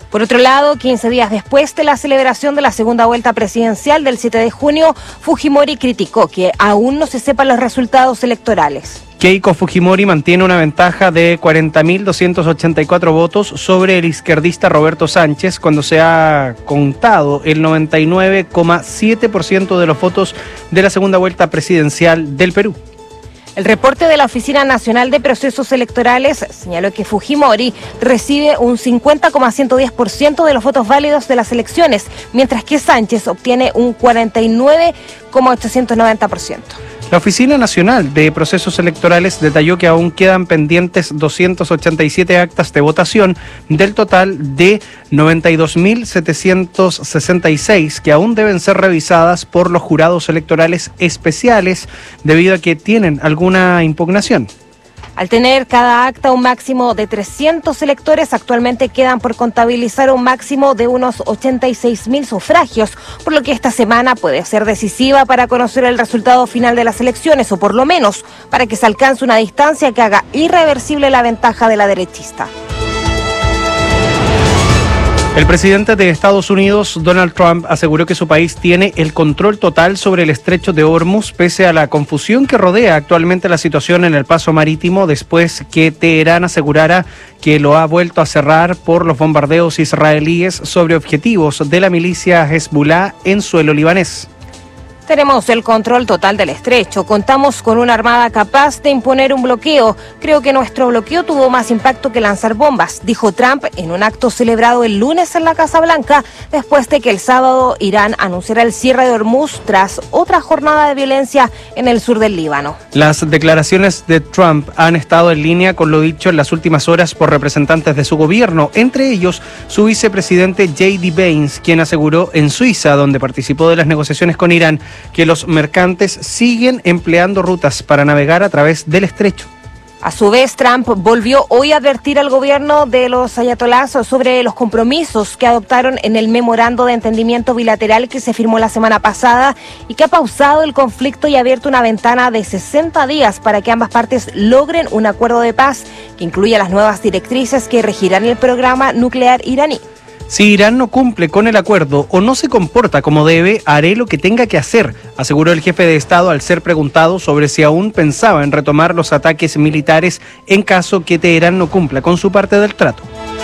Por otro lado, quince días después de la celebración de la segunda vuelta presidencial del siete de junio, Fujimori criticó que aún no se sepan los resultados electorales. Keiko Fujimori mantiene una ventaja de cuarenta mil doscientos ochenta y cuatro votos sobre el izquierdista Roberto Sánchez cuando se ha contado el noventa y nueve coma siete por ciento de los votos de la segunda vuelta presidencial del Perú. El reporte de la Oficina Nacional de Procesos Electorales señaló que Fujimori recibe un cincuenta coma ciento diez por ciento de los votos válidos de las elecciones, mientras que Sánchez obtiene un cuarenta y nueve coma ochocientos noventa por ciento. La Oficina Nacional de Procesos Electorales detalló que aún quedan pendientes doscientas ochenta y siete actas de votación del total de noventa y dos mil setecientos sesenta y seis que aún deben ser revisadas por los jurados electorales especiales debido a que tienen alguna impugnación. Al tener cada acta un máximo de trescientos electores, actualmente quedan por contabilizar un máximo de unos ochenta y seis mil sufragios, por lo que esta semana puede ser decisiva para conocer el resultado final de las elecciones, o por lo menos para que se alcance una distancia que haga irreversible la ventaja de la derechista. El presidente de Estados Unidos, Donald Trump, aseguró que su país tiene el control total sobre el estrecho de Hormuz, pese a la confusión que rodea actualmente la situación en el paso marítimo, después que Teherán asegurara que lo ha vuelto a cerrar por los bombardeos israelíes sobre objetivos de la milicia Hezbollah en suelo libanés. Tenemos el control total del estrecho. Contamos con una armada capaz de imponer un bloqueo. Creo que nuestro bloqueo tuvo más impacto que lanzar bombas, dijo Trump en un acto celebrado el lunes en la Casa Blanca, después de que el sábado Irán anunciara el cierre de Hormuz tras otra jornada de violencia en el sur del Líbano. Las declaraciones de Trump han estado en línea con lo dicho en las últimas horas por representantes de su gobierno, entre ellos su vicepresidente J D Vance, quien aseguró en Suiza, donde participó de las negociaciones con Irán, que los mercantes siguen empleando rutas para navegar a través del estrecho. A su vez, Trump volvió hoy a advertir al gobierno de los ayatolás sobre los compromisos que adoptaron en el memorando de entendimiento bilateral que se firmó la semana pasada y que ha pausado el conflicto y abierto una ventana de sesenta días para que ambas partes logren un acuerdo de paz que incluya las nuevas directrices que regirán el programa nuclear iraní. Si Irán no cumple con el acuerdo o no se comporta como debe, haré lo que tenga que hacer, aseguró el jefe de Estado al ser preguntado sobre si aún pensaba en retomar los ataques militares en caso que Teherán no cumpla con su parte del trato.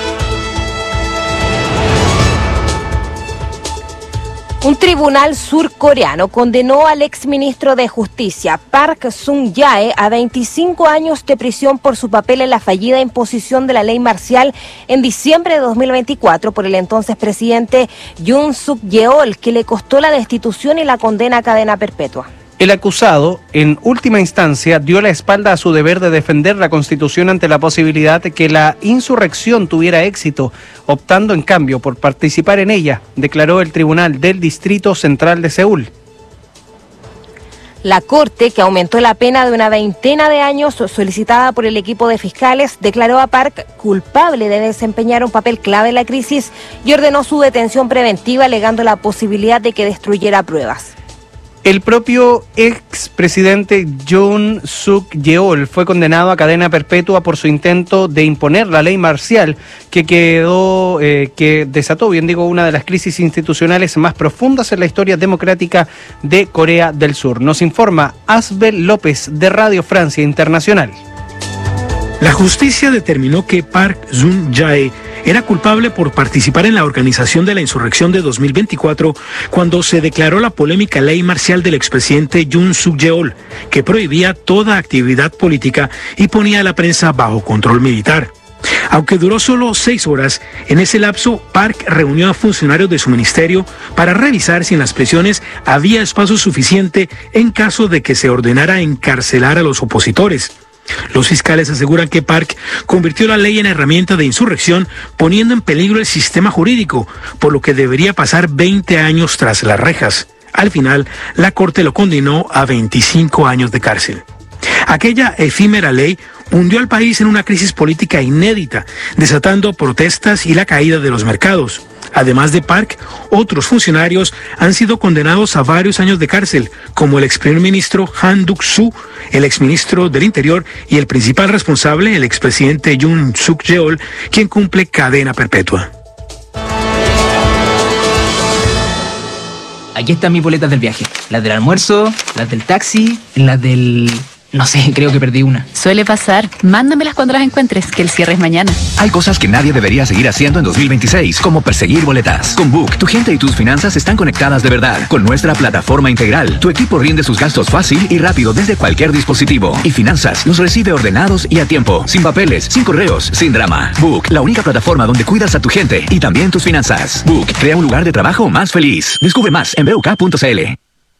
Un tribunal surcoreano condenó al exministro de Justicia, Park Sung-jae, a veinticinco años de prisión por su papel en la fallida imposición de la ley marcial en diciembre de dos mil veinticuatro por el entonces presidente Yoon Suk-yeol, que le costó la destitución y la condena a cadena perpetua. El acusado, en última instancia, dio la espalda a su deber de defender la Constitución ante la posibilidad de que la insurrección tuviera éxito, optando en cambio por participar en ella, declaró el Tribunal del Distrito Central de Seúl. La Corte, que aumentó la pena de una veintena de años solicitada por el equipo de fiscales, declaró a Park culpable de desempeñar un papel clave en la crisis y ordenó su detención preventiva, alegando la posibilidad de que destruyera pruebas. El propio expresidente Yoon Suk-yeol fue condenado a cadena perpetua por su intento de imponer la ley marcial que quedó, eh, que desató, bien digo, una de las crisis institucionales más profundas en la historia democrática de Corea del Sur. Nos informa Asbel López de Radio Francia Internacional. La justicia determinó que Park Sung-jae era culpable por participar en la organización de la insurrección de dos mil veinticuatro cuando se declaró la polémica ley marcial del expresidente Yoon Suk-yeol, que prohibía toda actividad política y ponía a la prensa bajo control militar. Aunque duró solo seis horas, en ese lapso Park reunió a funcionarios de su ministerio para revisar si en las prisiones había espacio suficiente en caso de que se ordenara encarcelar a los opositores. Los fiscales aseguran que Park convirtió la ley en herramienta de insurrección, poniendo en peligro el sistema jurídico, por lo que debería pasar veinte años tras las rejas. Al final, la Corte lo condenó a veinticinco años de cárcel. Aquella efímera ley hundió al país en una crisis política inédita, desatando protestas y la caída de los mercados. Además de Park, otros funcionarios han sido condenados a varios años de cárcel, como el ex primer ministro Han Duck-soo, el exministro del Interior y el principal responsable, el expresidente Yoon Suk-yeol, quien cumple cadena perpetua. Aquí están mis boletas del viaje. Las del almuerzo, las del taxi, las del... No sé, creo que perdí una. Suele pasar. Mándamelas cuando las encuentres, que el cierre es mañana. Hay cosas que nadie debería seguir haciendo en dos mil veintiséis, como perseguir boletas. Con Book, tu gente y tus finanzas están conectadas de verdad. Con nuestra plataforma integral, tu equipo rinde sus gastos fácil y rápido desde cualquier dispositivo. Y Finanzas los recibe ordenados y a tiempo, sin papeles, sin correos, sin drama. Book, la única plataforma donde cuidas a tu gente y también tus finanzas. Book, crea un lugar de trabajo más feliz. Descubre más en b u k punto c l.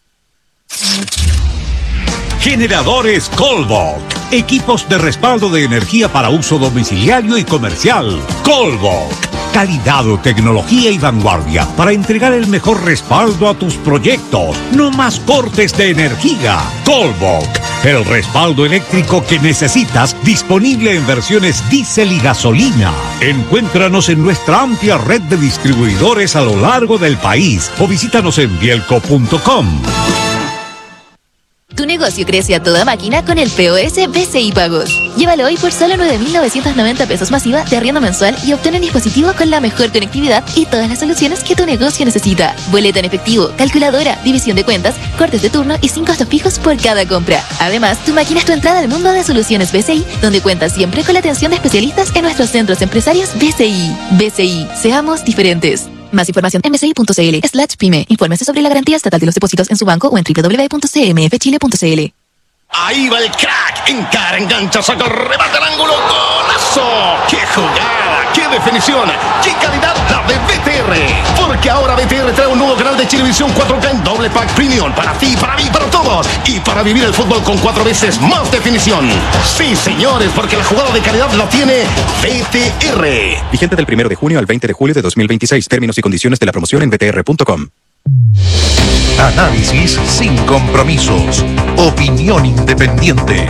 Generadores Colbok. Equipos de respaldo de energía para uso domiciliario y comercial. Colbok. Calidad, tecnología y vanguardia para entregar el mejor respaldo a tus proyectos. No más cortes de energía. Colbok. El respaldo eléctrico que necesitas, disponible en versiones diésel y gasolina. Encuéntranos en nuestra amplia red de distribuidores a lo largo del país o visítanos en bielco punto com. Tu negocio crece a toda máquina con el P O S B C I Pagos. Llévalo hoy por solo nueve mil novecientos noventa pesos masiva de arriendo mensual y obtén un dispositivo con la mejor conectividad y todas las soluciones que tu negocio necesita. Boleta en efectivo, calculadora, división de cuentas, cortes de turno y sin costos fijos por cada compra. Además, tu máquina es tu entrada al mundo de soluciones B C I, donde cuentas siempre con la atención de especialistas en nuestros centros empresarios B C I. B C I, seamos diferentes. Más información en b c i punto c l slash pyme. Infórmese sobre la garantía estatal de los depósitos en su banco o en w w w punto c m f chile punto c l. Ahí va el crack, encara, engancha, saca el remate al ángulo, golazo. ¡Qué jugada! ¡Qué definición! ¡Qué calidad la de B T R! Porque ahora B T R trae un nuevo canal de Chilevisión cuatro K en doble pack premium para ti, para mí, para todos y para vivir el fútbol con cuatro veces más definición. Sí, señores, porque la jugada de calidad la tiene B T R. Vigente del primero de junio al veinte de julio de dos mil veintiséis. Términos y condiciones de la promoción en b t r punto com. Análisis sin compromisos. Opinión independiente.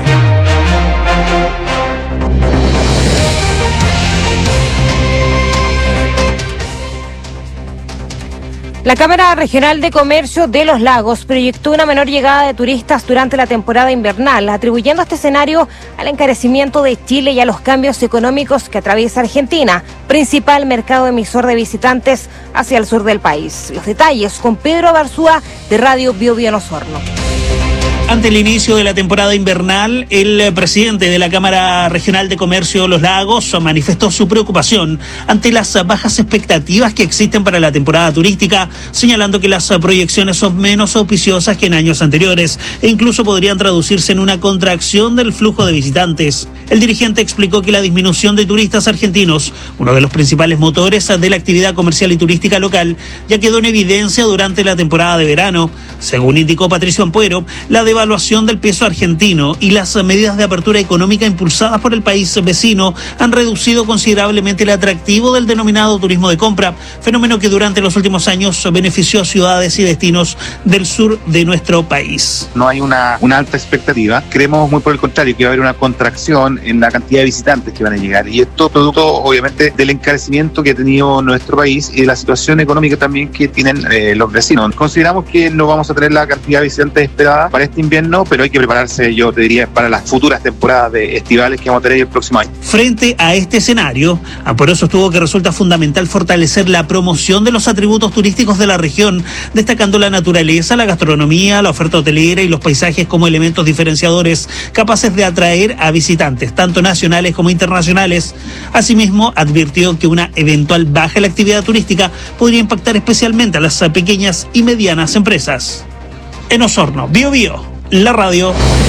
La Cámara Regional de Comercio de Los Lagos proyectó una menor llegada de turistas durante la temporada invernal, atribuyendo este escenario al encarecimiento de Chile y a los cambios económicos que atraviesa Argentina, principal mercado emisor de visitantes hacia el sur del país. Los detalles con Pedro Barzúa de Radio Bio Bio en Osorno. Ante el inicio de la temporada invernal, el presidente de la Cámara Regional de Comercio Los Lagos manifestó su preocupación ante las bajas expectativas que existen para la temporada turística, señalando que las proyecciones son menos auspiciosas que en años anteriores e incluso podrían traducirse en una contracción del flujo de visitantes. El dirigente explicó que la disminución de turistas argentinos, uno de los principales motores de la actividad comercial y turística local, ya quedó en evidencia durante la temporada de verano. Según indicó Patricio Ampuero, la devaluación del peso argentino y las medidas de apertura económica impulsadas por el país vecino han reducido considerablemente el atractivo del denominado turismo de compra, fenómeno que durante los últimos años benefició a ciudades y destinos del sur de nuestro país. No hay una, una alta expectativa, creemos muy por el contrario que va a haber una contracción en la cantidad de visitantes que van a llegar, y esto producto obviamente del encarecimiento que ha tenido nuestro país y de la situación económica también que tienen eh, los vecinos. Consideramos que no vamos a tener la cantidad de visitantes esperada para este invierno, pero hay que prepararse, yo te diría, para las futuras temporadas de estivales que vamos a tener el próximo año. Frente a este escenario, Ampuero sostuvo que resulta fundamental fortalecer la promoción de los atributos turísticos de la región, destacando la naturaleza, la gastronomía, la oferta hotelera y los paisajes como elementos diferenciadores capaces de atraer a visitantes, tanto nacionales como internacionales. Asimismo, advirtió que una eventual baja en la actividad turística podría impactar especialmente a las pequeñas y medianas empresas. En Osorno, Bio Bio, la radio.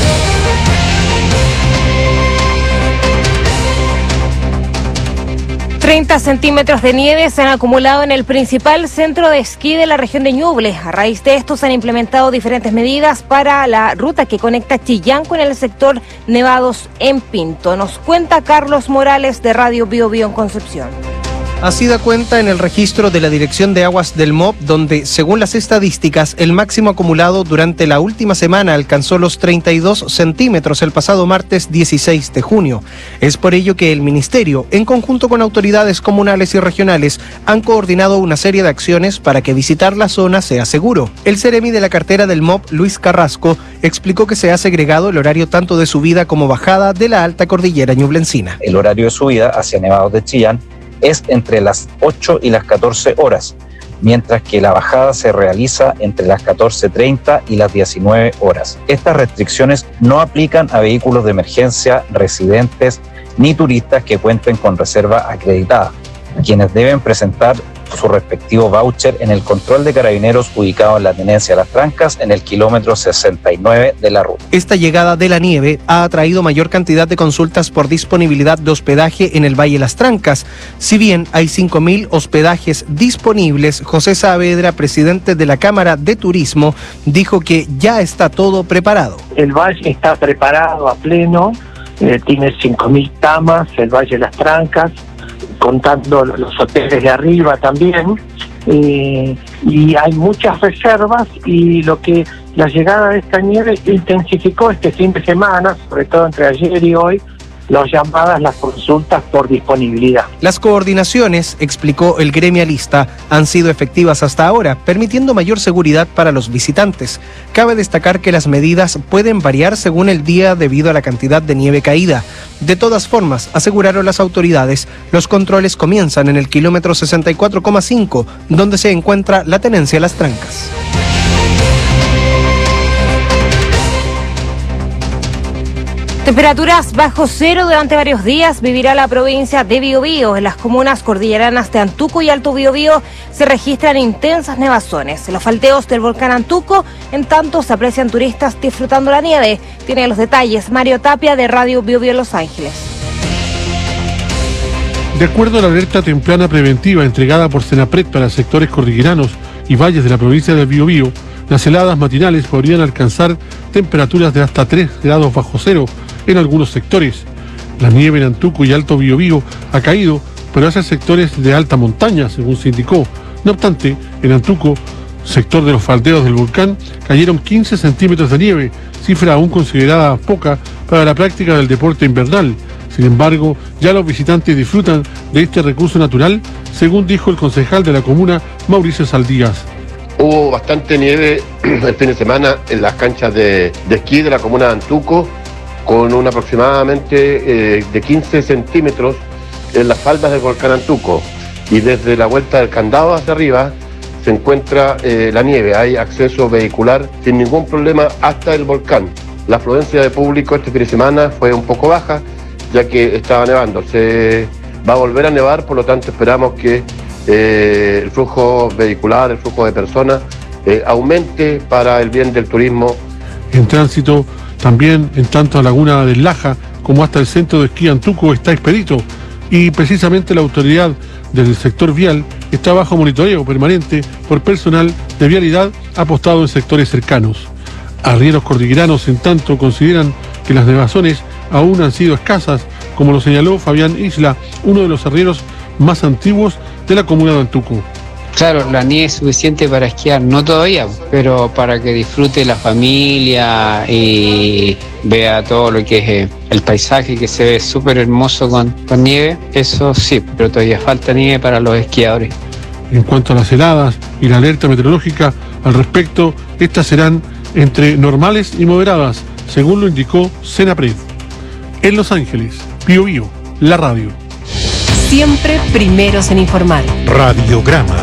treinta centímetros de nieve se han acumulado en el principal centro de esquí de la región de Ñuble. A raíz de esto se han implementado diferentes medidas para la ruta que conecta Chillán con el sector Nevados en Pinto. Nos cuenta Carlos Morales de Radio Bio Bio en Concepción. Así da cuenta en el registro de la Dirección de Aguas del M O P, donde, según las estadísticas, el máximo acumulado durante la última semana alcanzó los treinta y dos centímetros el pasado martes dieciséis de junio. Es por ello que el Ministerio, en conjunto con autoridades comunales y regionales, han coordinado una serie de acciones para que visitar la zona sea seguro. El seremi de la cartera del M O P, Luis Carrasco, explicó que se ha segregado el horario tanto de subida como bajada de la alta cordillera ñublencina. El horario de subida hacia Nevados de Chillán es entre las ocho y las catorce horas, mientras que la bajada se realiza entre las catorce treinta y las diecinueve horas. Estas restricciones no aplican a vehículos de emergencia, residentes ni turistas que cuenten con reserva acreditada, quienes deben presentar su respectivo voucher en el control de carabineros ubicado en la tenencia Las Trancas en el kilómetro sesenta y nueve de la ruta. Esta llegada de la nieve ha atraído mayor cantidad de consultas por disponibilidad de hospedaje en el Valle Las Trancas. Si bien hay cinco mil hospedajes disponibles, José Saavedra, presidente de la Cámara de Turismo, dijo que ya está todo preparado. El valle está preparado a pleno, eh, tiene cinco mil camas, el Valle Las Trancas, contando los hoteles de arriba también, eh, y hay muchas reservas, y lo que la llegada de esta nieve intensificó este fin de semana, sobre todo entre ayer y hoy, las llamadas, las consultas por disponibilidad. Las coordinaciones, explicó el gremialista, han sido efectivas hasta ahora, permitiendo mayor seguridad para los visitantes. Cabe destacar que las medidas pueden variar según el día debido a la cantidad de nieve caída. De todas formas, aseguraron las autoridades, los controles comienzan en el kilómetro sesenta y cuatro coma cinco, donde se encuentra la tenencia Las Trancas. Temperaturas bajo cero durante varios días vivirá la provincia de Biobío. En las comunas cordilleranas de Antuco y Alto Biobío se registran intensas nevazones. En los faldeos del volcán Antuco, en tanto, se aprecian turistas disfrutando la nieve. Tiene los detalles Mario Tapia de Radio Biobío Los Ángeles. De acuerdo a la alerta temprana preventiva entregada por Senapred para sectores cordilleranos y valles de la provincia de Biobío, las heladas matinales podrían alcanzar temperaturas de hasta tres grados bajo cero en algunos sectores. La nieve en Antuco y Alto Biobío ha caído, pero hacia sectores de alta montaña, según se indicó. No obstante, en Antuco, sector de los faldeos del volcán, cayeron quince centímetros de nieve, cifra aún considerada poca para la práctica del deporte invernal. Sin embargo, ya los visitantes disfrutan de este recurso natural, según dijo el concejal de la comuna, Mauricio Saldías. Hubo bastante nieve el fin de semana en las canchas de, de esquí de la comuna de Antuco, con un aproximadamente eh, de quince centímetros en las faldas del volcán Antuco. Y desde la vuelta del Candado hacia arriba se encuentra eh, la nieve. Hay acceso vehicular sin ningún problema hasta el volcán. La afluencia de público este fin de semana fue un poco baja, ya que estaba nevando. Se va a volver a nevar, por lo tanto esperamos que eh, el flujo vehicular, el flujo de personas eh, aumente para el bien del turismo. En tránsito también en tanto a Laguna del Laja como hasta el centro de esquí Antuco está expedito, y precisamente la autoridad del sector vial está bajo monitoreo permanente por personal de vialidad apostado en sectores cercanos. Arrieros cordilleranos, en tanto, consideran que las nevazones aún han sido escasas, como lo señaló Fabián Isla, uno de los arrieros más antiguos de la comuna de Antuco. Claro, la nieve es suficiente para esquiar, no todavía, pero para que disfrute la familia y vea todo lo que es eh, el paisaje, que se ve súper hermoso con, con nieve, eso sí, pero todavía falta nieve para los esquiadores. En cuanto a las heladas y la alerta meteorológica al respecto, estas serán entre normales y moderadas, según lo indicó Senapred. En Los Ángeles, Biobío, la radio. Siempre primeros en informar. Radiograma.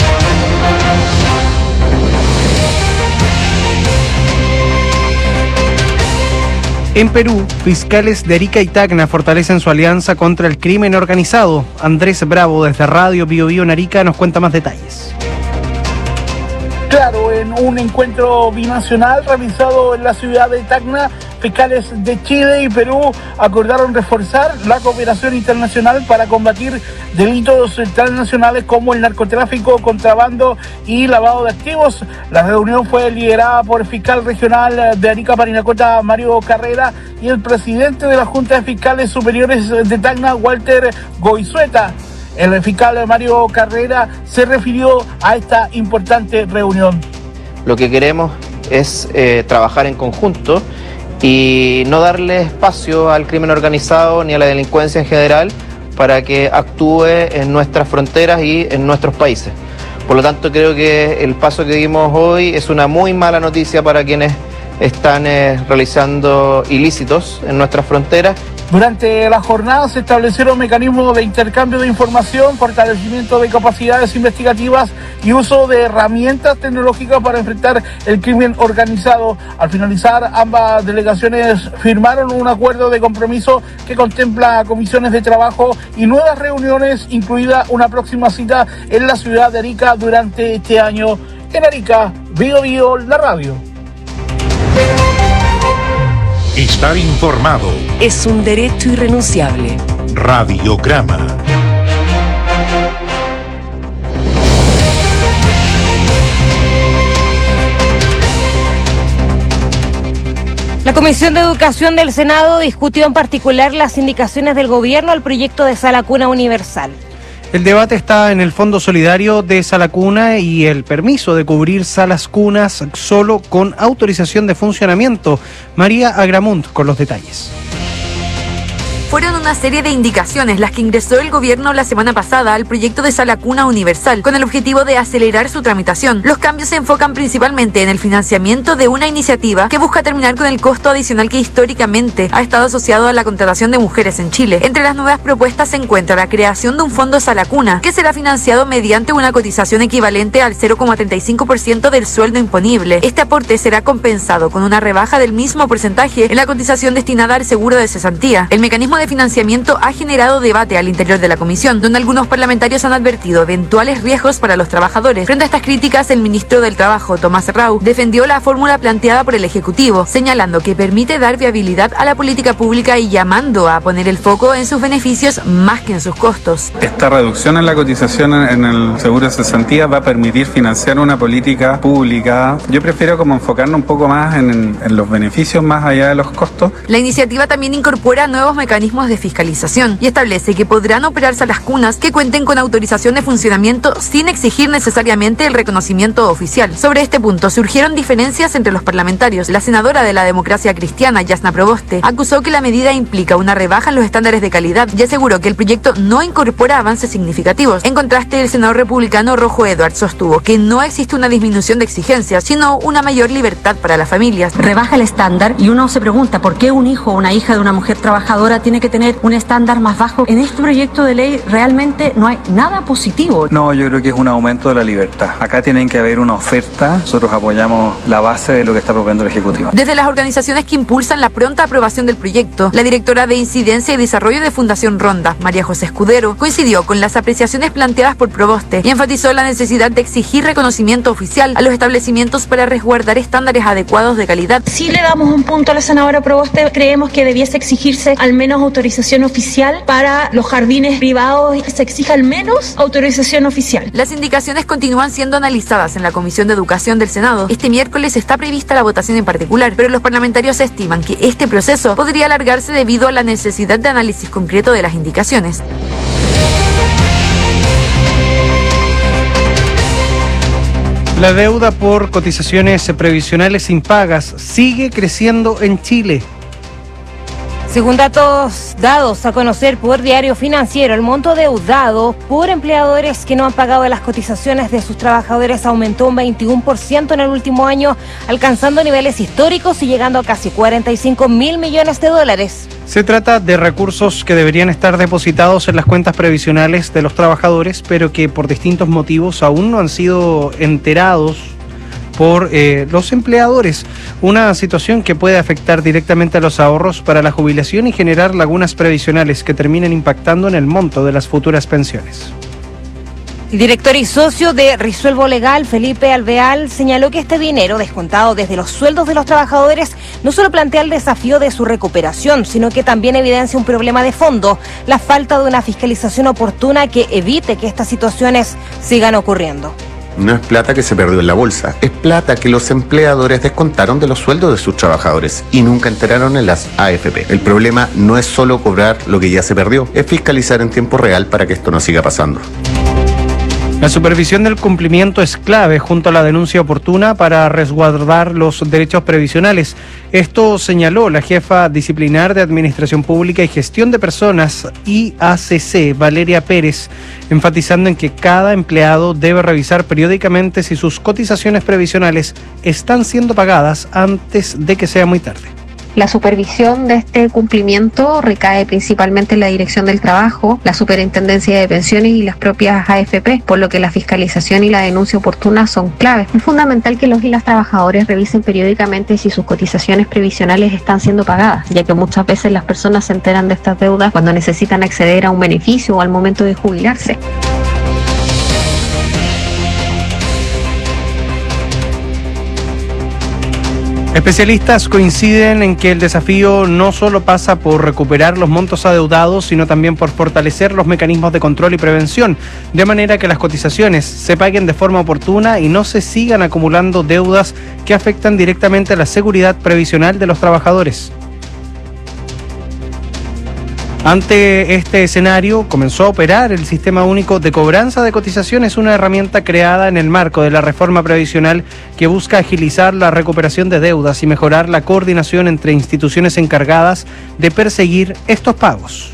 En Perú, fiscales de Arica y Tacna fortalecen su alianza contra el crimen organizado. Andrés Bravo, desde Radio Biobío en Arica, nos cuenta más detalles. Claro, en un encuentro binacional realizado en la ciudad de Tacna, fiscales de Chile y Perú acordaron reforzar la cooperación internacional para combatir delitos transnacionales como el narcotráfico, contrabando y lavado de activos. La reunión fue liderada por el fiscal regional de Arica, Parinacota, Mario Carrera, y el presidente de la Junta de Fiscales Superiores de Tacna, Walter Goizueta. El fiscal Mario Carrera se refirió a esta importante reunión. Lo que queremos es eh, trabajar en conjunto y no darle espacio al crimen organizado ni a la delincuencia en general para que actúe en nuestras fronteras y en nuestros países. Por lo tanto, creo que el paso que dimos hoy es una muy mala noticia para quienes están eh, realizando ilícitos en nuestras fronteras Durante la jornada se establecieron mecanismos de intercambio de información, fortalecimiento de capacidades investigativas y uso de herramientas tecnológicas para enfrentar el crimen organizado. Al finalizar, ambas delegaciones firmaron un acuerdo de compromiso que contempla comisiones de trabajo y nuevas reuniones, incluida una próxima cita en la ciudad de Arica durante este año. En Arica, Bio Bio, la radio. Estar informado es un derecho irrenunciable. Radiograma. La Comisión de Educación del Senado discutió en particular las indicaciones del gobierno al proyecto de Sala Cuna Universal. El debate está en el Fondo Solidario de Sala Cuna y el permiso de cubrir salas cunas solo con autorización de funcionamiento. María Agramunt con los detalles. Fueron una serie de indicaciones las que ingresó el gobierno la semana pasada al proyecto de Sala Cuna Universal, con el objetivo de acelerar su tramitación. Los cambios se enfocan principalmente en el financiamiento de una iniciativa que busca terminar con el costo adicional que históricamente ha estado asociado a la contratación de mujeres en Chile. Entre las nuevas propuestas se encuentra la creación de un fondo Sala Cuna, que será financiado mediante una cotización equivalente al cero coma treinta y cinco por ciento del sueldo imponible. Este aporte será compensado con una rebaja del mismo porcentaje en la cotización destinada al seguro de cesantía. El mecanismo de financiamiento ha generado debate al interior de la comisión, donde algunos parlamentarios han advertido eventuales riesgos para los trabajadores. Frente a estas críticas, el ministro del Trabajo, Tomás Rau, defendió la fórmula planteada por el Ejecutivo, señalando que permite dar viabilidad a la política pública y llamando a poner el foco en sus beneficios más que en sus costos. Esta reducción en la cotización en el seguro de cesantía va a permitir financiar una política pública. Yo prefiero como enfocarnos un poco más en, en los beneficios más allá de los costos. La iniciativa también incorpora nuevos mecanismos de fiscalización y establece que podrán operar salas cunas que cuenten con autorización de funcionamiento sin exigir necesariamente el reconocimiento oficial. Sobre este punto surgieron diferencias entre los parlamentarios. La senadora de la Democracia Cristiana, Yasna Proboste, acusó que la medida implica una rebaja en los estándares de calidad y aseguró que el proyecto no incorpora avances significativos. En contraste, el senador republicano Rojo Edwards sostuvo que no existe una disminución de exigencias, sino una mayor libertad para las familias. Rebaja el estándar y uno se pregunta por qué un hijo o una hija de una mujer trabajadora tiene que tener un estándar más bajo. En este proyecto de ley realmente no hay nada positivo. No, yo creo que es un aumento de la libertad. Acá tienen que haber una oferta. Nosotros apoyamos la base de lo que está proponiendo el Ejecutivo. Desde las organizaciones que impulsan la pronta aprobación del proyecto, la directora de Incidencia y Desarrollo de Fundación Ronda, María José Escudero, coincidió con las apreciaciones planteadas por Proboste y enfatizó la necesidad de exigir reconocimiento oficial a los establecimientos para resguardar estándares adecuados de calidad. Si le damos un punto a la senadora Proboste, creemos que debiese exigirse al menos autorización oficial para los jardines privados, y que se exija al menos autorización oficial. Las indicaciones continúan siendo analizadas en la Comisión de Educación del Senado. Este miércoles está prevista la votación en particular, pero los parlamentarios estiman que este proceso podría alargarse debido a la necesidad de análisis concreto de las indicaciones. La deuda por cotizaciones previsionales impagas sigue creciendo en Chile. Según datos dados a conocer por Diario Financiero, el monto deudado por empleadores que no han pagado las cotizaciones de sus trabajadores aumentó un veintiuno por ciento en el último año, alcanzando niveles históricos y llegando a casi cuarenta y cinco mil millones de dólares. Se trata de recursos que deberían estar depositados en las cuentas previsionales de los trabajadores, pero que por distintos motivos aún no han sido enterados por eh, los empleadores, una situación que puede afectar directamente a los ahorros para la jubilación y generar lagunas previsionales que terminen impactando en el monto de las futuras pensiones. El director y socio de Risuelvo Legal, Felipe Alveal, señaló que este dinero descontado desde los sueldos de los trabajadores no solo plantea el desafío de su recuperación, sino que también evidencia un problema de fondo, la falta de una fiscalización oportuna que evite que estas situaciones sigan ocurriendo. No es plata que se perdió en la bolsa, es plata que los empleadores descontaron de los sueldos de sus trabajadores y nunca enteraron en las A F P. El problema no es solo cobrar lo que ya se perdió, es fiscalizar en tiempo real para que esto no siga pasando. La supervisión del cumplimiento es clave junto a la denuncia oportuna para resguardar los derechos previsionales. Esto señaló la jefa disciplinar de Administración Pública y Gestión de Personas, I A C C, Valeria Pérez, enfatizando en que cada empleado debe revisar periódicamente si sus cotizaciones previsionales están siendo pagadas antes de que sea muy tarde. La supervisión de este cumplimiento recae principalmente en la Dirección del Trabajo, la Superintendencia de Pensiones y las propias A F P, por lo que la fiscalización y la denuncia oportuna son claves. Es fundamental que los y las trabajadores revisen periódicamente si sus cotizaciones previsionales están siendo pagadas, ya que muchas veces las personas se enteran de estas deudas cuando necesitan acceder a un beneficio o al momento de jubilarse. Especialistas coinciden en que el desafío no solo pasa por recuperar los montos adeudados, sino también por fortalecer los mecanismos de control y prevención, de manera que las cotizaciones se paguen de forma oportuna y no se sigan acumulando deudas que afectan directamente a la seguridad previsional de los trabajadores. Ante este escenario, comenzó a operar el Sistema Único de Cobranza de Cotizaciones, una herramienta creada en el marco de la reforma previsional que busca agilizar la recuperación de deudas y mejorar la coordinación entre instituciones encargadas de perseguir estos pagos.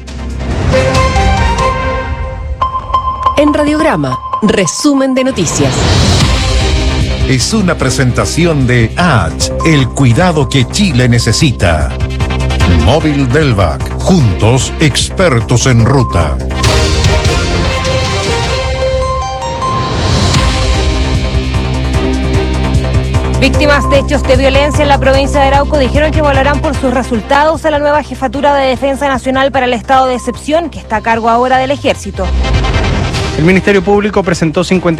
En Radiograma, resumen de noticias. Es una presentación de A H, el cuidado que Chile necesita. Móvil Delvac, juntos expertos en ruta. Víctimas de hechos de violencia en la provincia de Arauco dijeron que evaluarán por sus resultados a la nueva Jefatura de Defensa Nacional para el Estado de Excepción, que está a cargo ahora del Ejército. El Ministerio Público presentó cincuenta